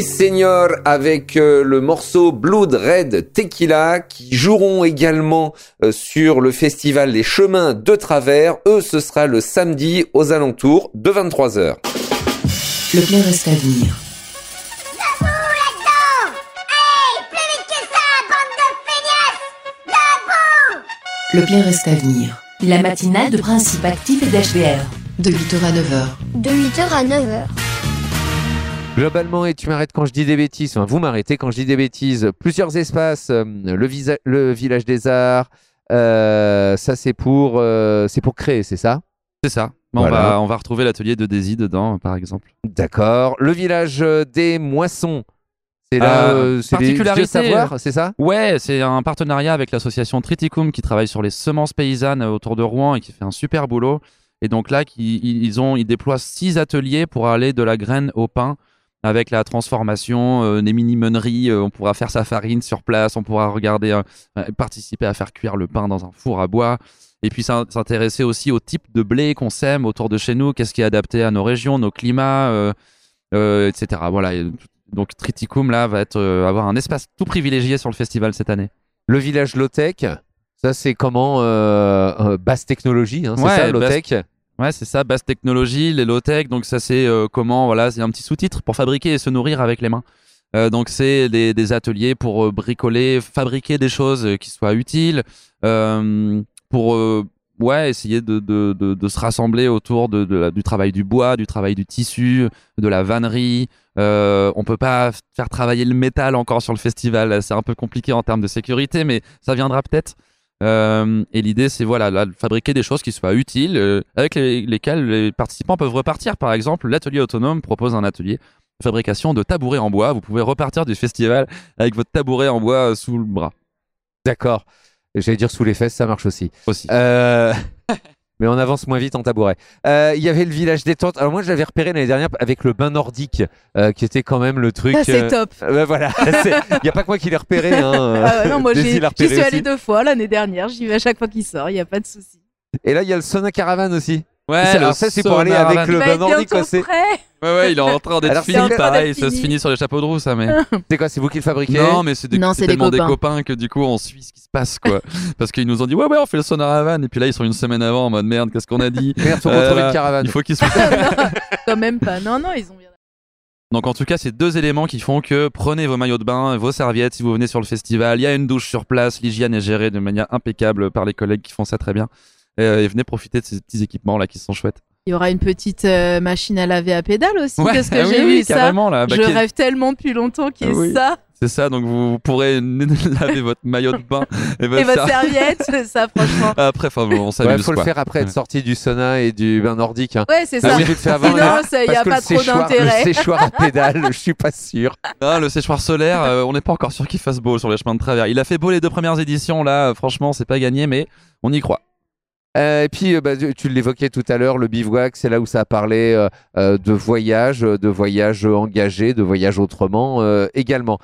Senior avec le morceau Blood Red Tequila qui joueront également sur le festival Les Chemins de Travers. Eux, ce sera le samedi aux alentours de 23h. Le plein reste à venir. Le plein reste à venir. La matinale de Principe Actif et d'HDR. De 8h à 9h. De 8h à 9h. Globalement, et tu m'arrêtes quand je dis des bêtises, enfin vous m'arrêtez quand je dis des bêtises, plusieurs espaces, le village des arts, ça c'est pour créer, c'est ça ? C'est ça. Voilà. On va retrouver l'atelier de Daisy dedans, par exemple. D'accord. Le village des moissons, c'est là, c'est des vieux savoirs, c'est ça ? Ouais, c'est un partenariat avec l'association Triticum qui travaille sur les semences paysannes autour de Rouen et qui fait un super boulot. Et donc là, ils déploient 6 ateliers pour aller de la graine au pain avec la transformation, des mini-meuneries. On pourra faire sa farine sur place, on pourra regarder, participer à faire cuire le pain dans un four à bois. Et puis s'intéresser aussi au type de blé qu'on sème autour de chez nous, qu'est-ce qui est adapté à nos régions, nos climats, etc. Voilà. Et donc Triticum là va avoir un espace tout privilégié sur le festival cette année. Le village low-tech, ça c'est comment basse technologie, hein, c'est ça low-tech. Ouais, c'est ça, basse technologie, les low-tech. Donc ça c'est comment, voilà, c'est un petit sous-titre pour fabriquer et se nourrir avec les mains. Donc c'est des ateliers pour bricoler, fabriquer des choses qui soient utiles. Pour essayer de se rassembler autour du travail du bois, du travail du tissu, de la vannerie. On peut pas faire travailler le métal encore sur le festival, c'est un peu compliqué en termes de sécurité, mais ça viendra peut-être. Et l'idée c'est de fabriquer des choses qui soient utiles, avec lesquelles les participants peuvent repartir. Par exemple, l'atelier autonome propose un atelier de fabrication de tabourets en bois. Vous pouvez repartir du festival avec votre tabouret en bois sous le bras. D'accord. J'allais dire sous les fesses, ça marche aussi. Mais on avance moins vite en tabouret. Il y avait le village détente. Alors moi, je l'avais repéré l'année dernière avec le bain nordique, qui était quand même le truc. Ça, c'est top. Voilà. Il n'y a pas que moi qui l'ai repéré. Hein. Non, moi, j'y suis allé 2 fois l'année dernière. J'y vais à chaque fois qu'il sort. Il n'y a pas de souci. Et là, il y a le sauna caravane aussi. Ouais, alors ça, c'est pour aller avec le bain nordique. Ouais, il est en train d'être fini, pareil, ça se finit sur les chapeaux de roue, ça, mais... C'est quoi, c'est vous qui le fabriquez ? Non, mais c'est tellement des copains que du coup, on suit ce qui se passe, quoi. Parce qu'ils nous ont dit, ouais, on fait le sauna caravane, et puis là, ils sont une semaine avant en mode, merde, qu'est-ce qu'on a dit ? Merde, faut retrouver une caravane. Il faut qu'ils soient... Quand même pas, non, ils ont bien... Donc en tout cas, c'est 2 éléments qui font que prenez vos maillots de bain, vos serviettes si vous venez sur le festival, il y a une douche sur place, l'hygiène est gérée de manière impeccable par les collègues qui font ça très bien. Et venez profiter de ces petits équipements là qui sont chouettes. Il y aura une petite machine à laver à pédale aussi, parce que j'ai vu ça. Là, je rêve tellement depuis longtemps qu'il y ait ça. C'est ça, donc vous pourrez laver votre maillot de bain et votre serviette, ça franchement. Après, on s'amuse. Il faut le faire après être sorti du sauna et du bain nordique. Hein. Ouais, c'est ça. Sinon, il n'y a pas trop d'intérêt. Le séchoir à pédale, je suis pas sûr. Non, le séchoir solaire, on n'est pas encore sûr qu'il fasse beau sur les chemins de travers. Il a fait beau les 2 premières éditions, là, franchement, c'est pas gagné, mais on y croit. Et puis, tu l'évoquais tout à l'heure, le bivouac, c'est là où ça a parlé de voyage engagés, de voyage autrement également.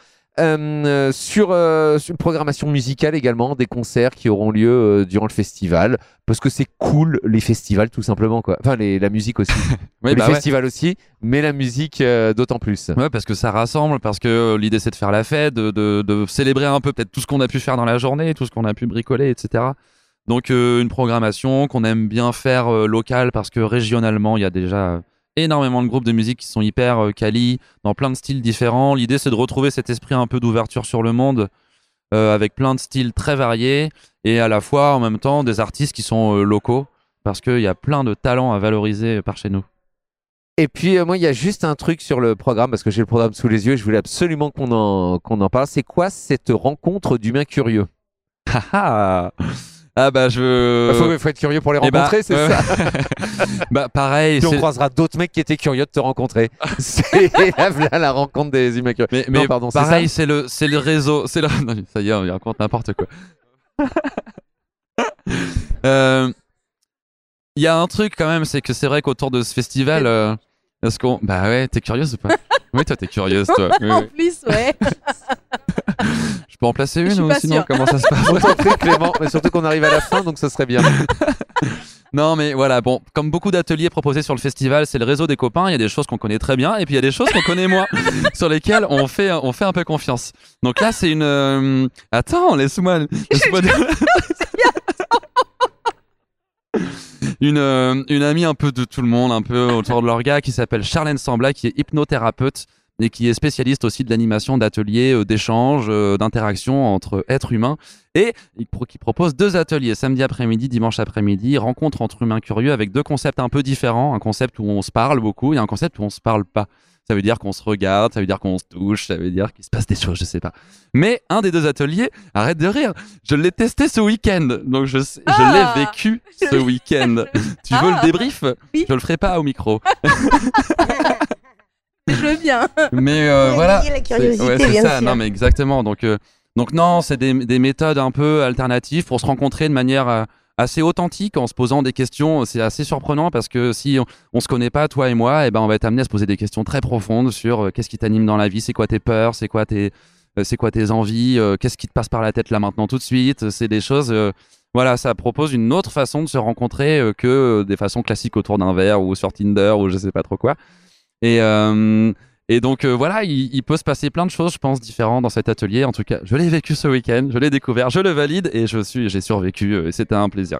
Sur une programmation musicale également, des concerts qui auront lieu durant le festival, parce que c'est cool les festivals tout simplement, quoi. Enfin, la musique aussi. Les festivals aussi, mais la musique d'autant plus. Ouais, parce que ça rassemble, parce que l'idée c'est de faire la fête, de célébrer un peu peut-être tout ce qu'on a pu faire dans la journée, tout ce qu'on a pu bricoler, etc. Donc une programmation qu'on aime bien faire locale, parce que régionalement il y a déjà énormément de groupes de musique qui sont hyper quali, dans plein de styles différents. L'idée c'est de retrouver cet esprit un peu d'ouverture sur le monde, avec plein de styles très variés, et à la fois en même temps des artistes qui sont locaux, parce qu'il y a plein de talents à valoriser par chez nous. Et puis moi il y a juste un truc sur le programme, parce que j'ai le programme sous les yeux et je voulais absolument qu'on en parle. C'est quoi cette rencontre d'humains curieux ? Ah bah faut être curieux pour les rencontrer, c'est ça. Bah pareil. Puis on croisera d'autres mecs qui étaient curieux de te rencontrer. C'est la rencontre des humains curieux. Mais non, pardon, pareil, c'est le réseau. Non, ça y est, on raconte n'importe quoi. Il y a un truc quand même, c'est que c'est vrai qu'autour de ce festival, est-ce qu'on... Bah ouais, t'es curieuse ou pas ? Oui, toi t'es curieuse, toi. En plus, ouais. Je peux en placer une ou sinon comment ça se passe ? On t'en prie, Clément, mais surtout qu'on arrive à la fin, donc ça serait bien. Non, mais voilà, bon, comme beaucoup d'ateliers proposés sur le festival, c'est le réseau des copains. Il y a des choses qu'on connaît très bien et puis il y a des choses qu'on connaît moins, sur lesquelles on fait un peu confiance. Donc là, c'est une. Attends, laisse-moi dire. Une amie un peu de tout le monde, un peu autour de leur gars, qui s'appelle Charlène Sambla, qui est hypnothérapeute et qui est spécialiste aussi de l'animation d'ateliers, d'échanges, d'interactions entre êtres humains, et qui propose 2 ateliers, samedi après-midi, dimanche après-midi, rencontre entre humains curieux, avec 2 concepts un peu différents, un concept où on se parle beaucoup et un concept où on se parle pas. Ça veut dire qu'on se regarde, ça veut dire qu'on se touche, ça veut dire qu'il se passe des choses, je sais pas. Mais un des 2 ateliers, arrête de rire, je l'ai testé ce week-end, donc je l'ai vécu ce week-end. Tu veux le débrief? Oui. Je le ferai pas au micro. Je veux bien. Mais voilà. La curiosité, c'est ça. Non, mais exactement. Donc non, c'est des méthodes un peu alternatives pour se rencontrer de manière assez authentique, en se posant des questions. C'est assez surprenant parce que si on se connaît pas, toi et moi, on va être amené à se poser des questions très profondes sur qu'est-ce qui t'anime dans la vie, c'est quoi tes peurs, c'est quoi tes envies, qu'est-ce qui te passe par la tête là maintenant tout de suite. C'est des choses. Voilà, ça propose une autre façon de se rencontrer que des façons classiques autour d'un verre ou sur Tinder ou je sais pas trop quoi. Et donc voilà, il peut se passer plein de choses, je pense, différentes dans cet atelier. En tout cas, je l'ai vécu ce week-end, je l'ai découvert, je le valide et j'ai survécu. Et c'était un plaisir.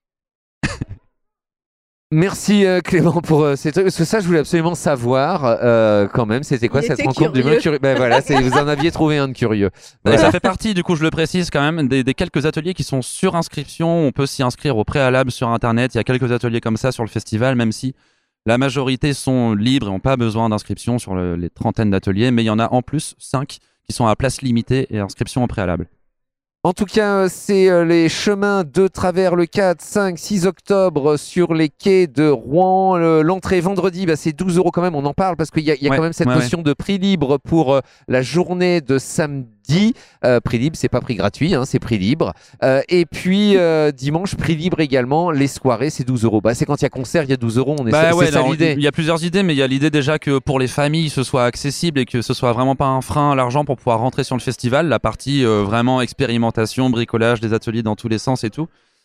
Merci Clément pour ces trucs, parce que ça je voulais absolument savoir quand même, c'était quoi cette rencontre du curieux. Ben voilà, vous en aviez trouvé un de curieux. Voilà. Ça fait partie, du coup je le précise quand même, des quelques ateliers qui sont sur inscription. On peut s'y inscrire au préalable sur internet. Il y a quelques ateliers comme ça sur le festival, même si la majorité sont libres et n'ont pas besoin d'inscription sur les trentaines d'ateliers, mais il y en a en plus 5 qui sont à place limitée et inscription au préalable. En tout cas, c'est les chemins de travers le 4, 5, 6 octobre sur les quais de Rouen. L'entrée vendredi, c'est 12 € quand même, on en parle parce qu'il y a quand même cette notion de prix libre pour la journée de samedi. Prix libre, c'est pas prix gratuit, c'est prix libre. Et puis dimanche, prix libre également. Les soirées, c'est 12 €. C'est quand il y a concert, il y a 12 €. C'est ça l'idée. Il y a plusieurs idées, mais il y a l'idée déjà que pour les familles, ce soit accessible et que ce soit vraiment pas un frein à l'argent pour pouvoir rentrer sur le festival. La partie vraiment expérimentation, bricolage, des ateliers dans tous les sens et tout.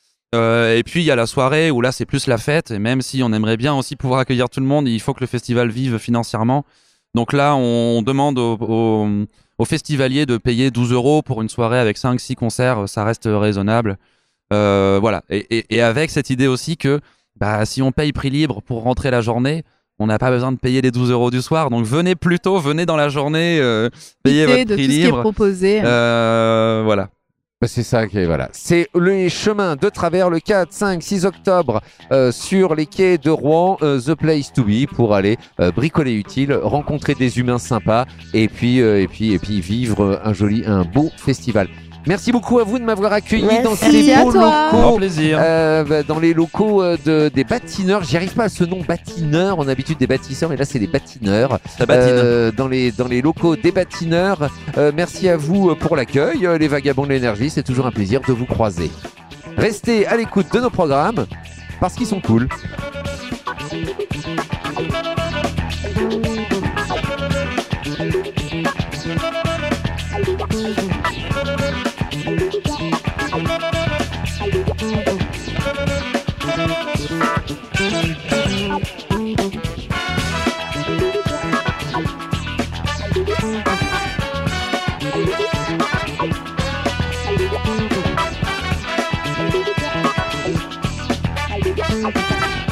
Et puis il y a la soirée où là c'est plus la fête, et même si on aimerait bien aussi pouvoir accueillir tout le monde, il faut que le festival vive financièrement. Donc là on demande aux festivaliers de payer 12 € pour une soirée avec 5-6 concerts, ça reste raisonnable. Voilà. Et avec cette idée aussi que si on paye prix libre pour rentrer la journée, on n'a pas besoin de payer les 12 € du soir. Donc venez plutôt, venez dans la journée, payez votre prix libre. Ce qui est proposé. Voilà. C'est ça qui est, voilà. C'est les chemins de travers le 4, 5, 6 octobre sur les quais de Rouen, the place to be pour aller bricoler utile, rencontrer des humains sympas et puis vivre un beau festival. Merci beaucoup à vous de m'avoir accueilli dans ces beaux locaux. Plaisir. Dans les locaux des bâtineurs. J'y arrive pas à ce nom bâtineur. On a l'habitude des bâtisseurs, mais là c'est des bâtineurs. Dans les locaux des bâtineurs. Merci à vous pour l'accueil. Les vagabonds de l'énergie, c'est toujours un plaisir de vous croiser. Restez à l'écoute de nos programmes parce qu'ils sont cool. Thank you.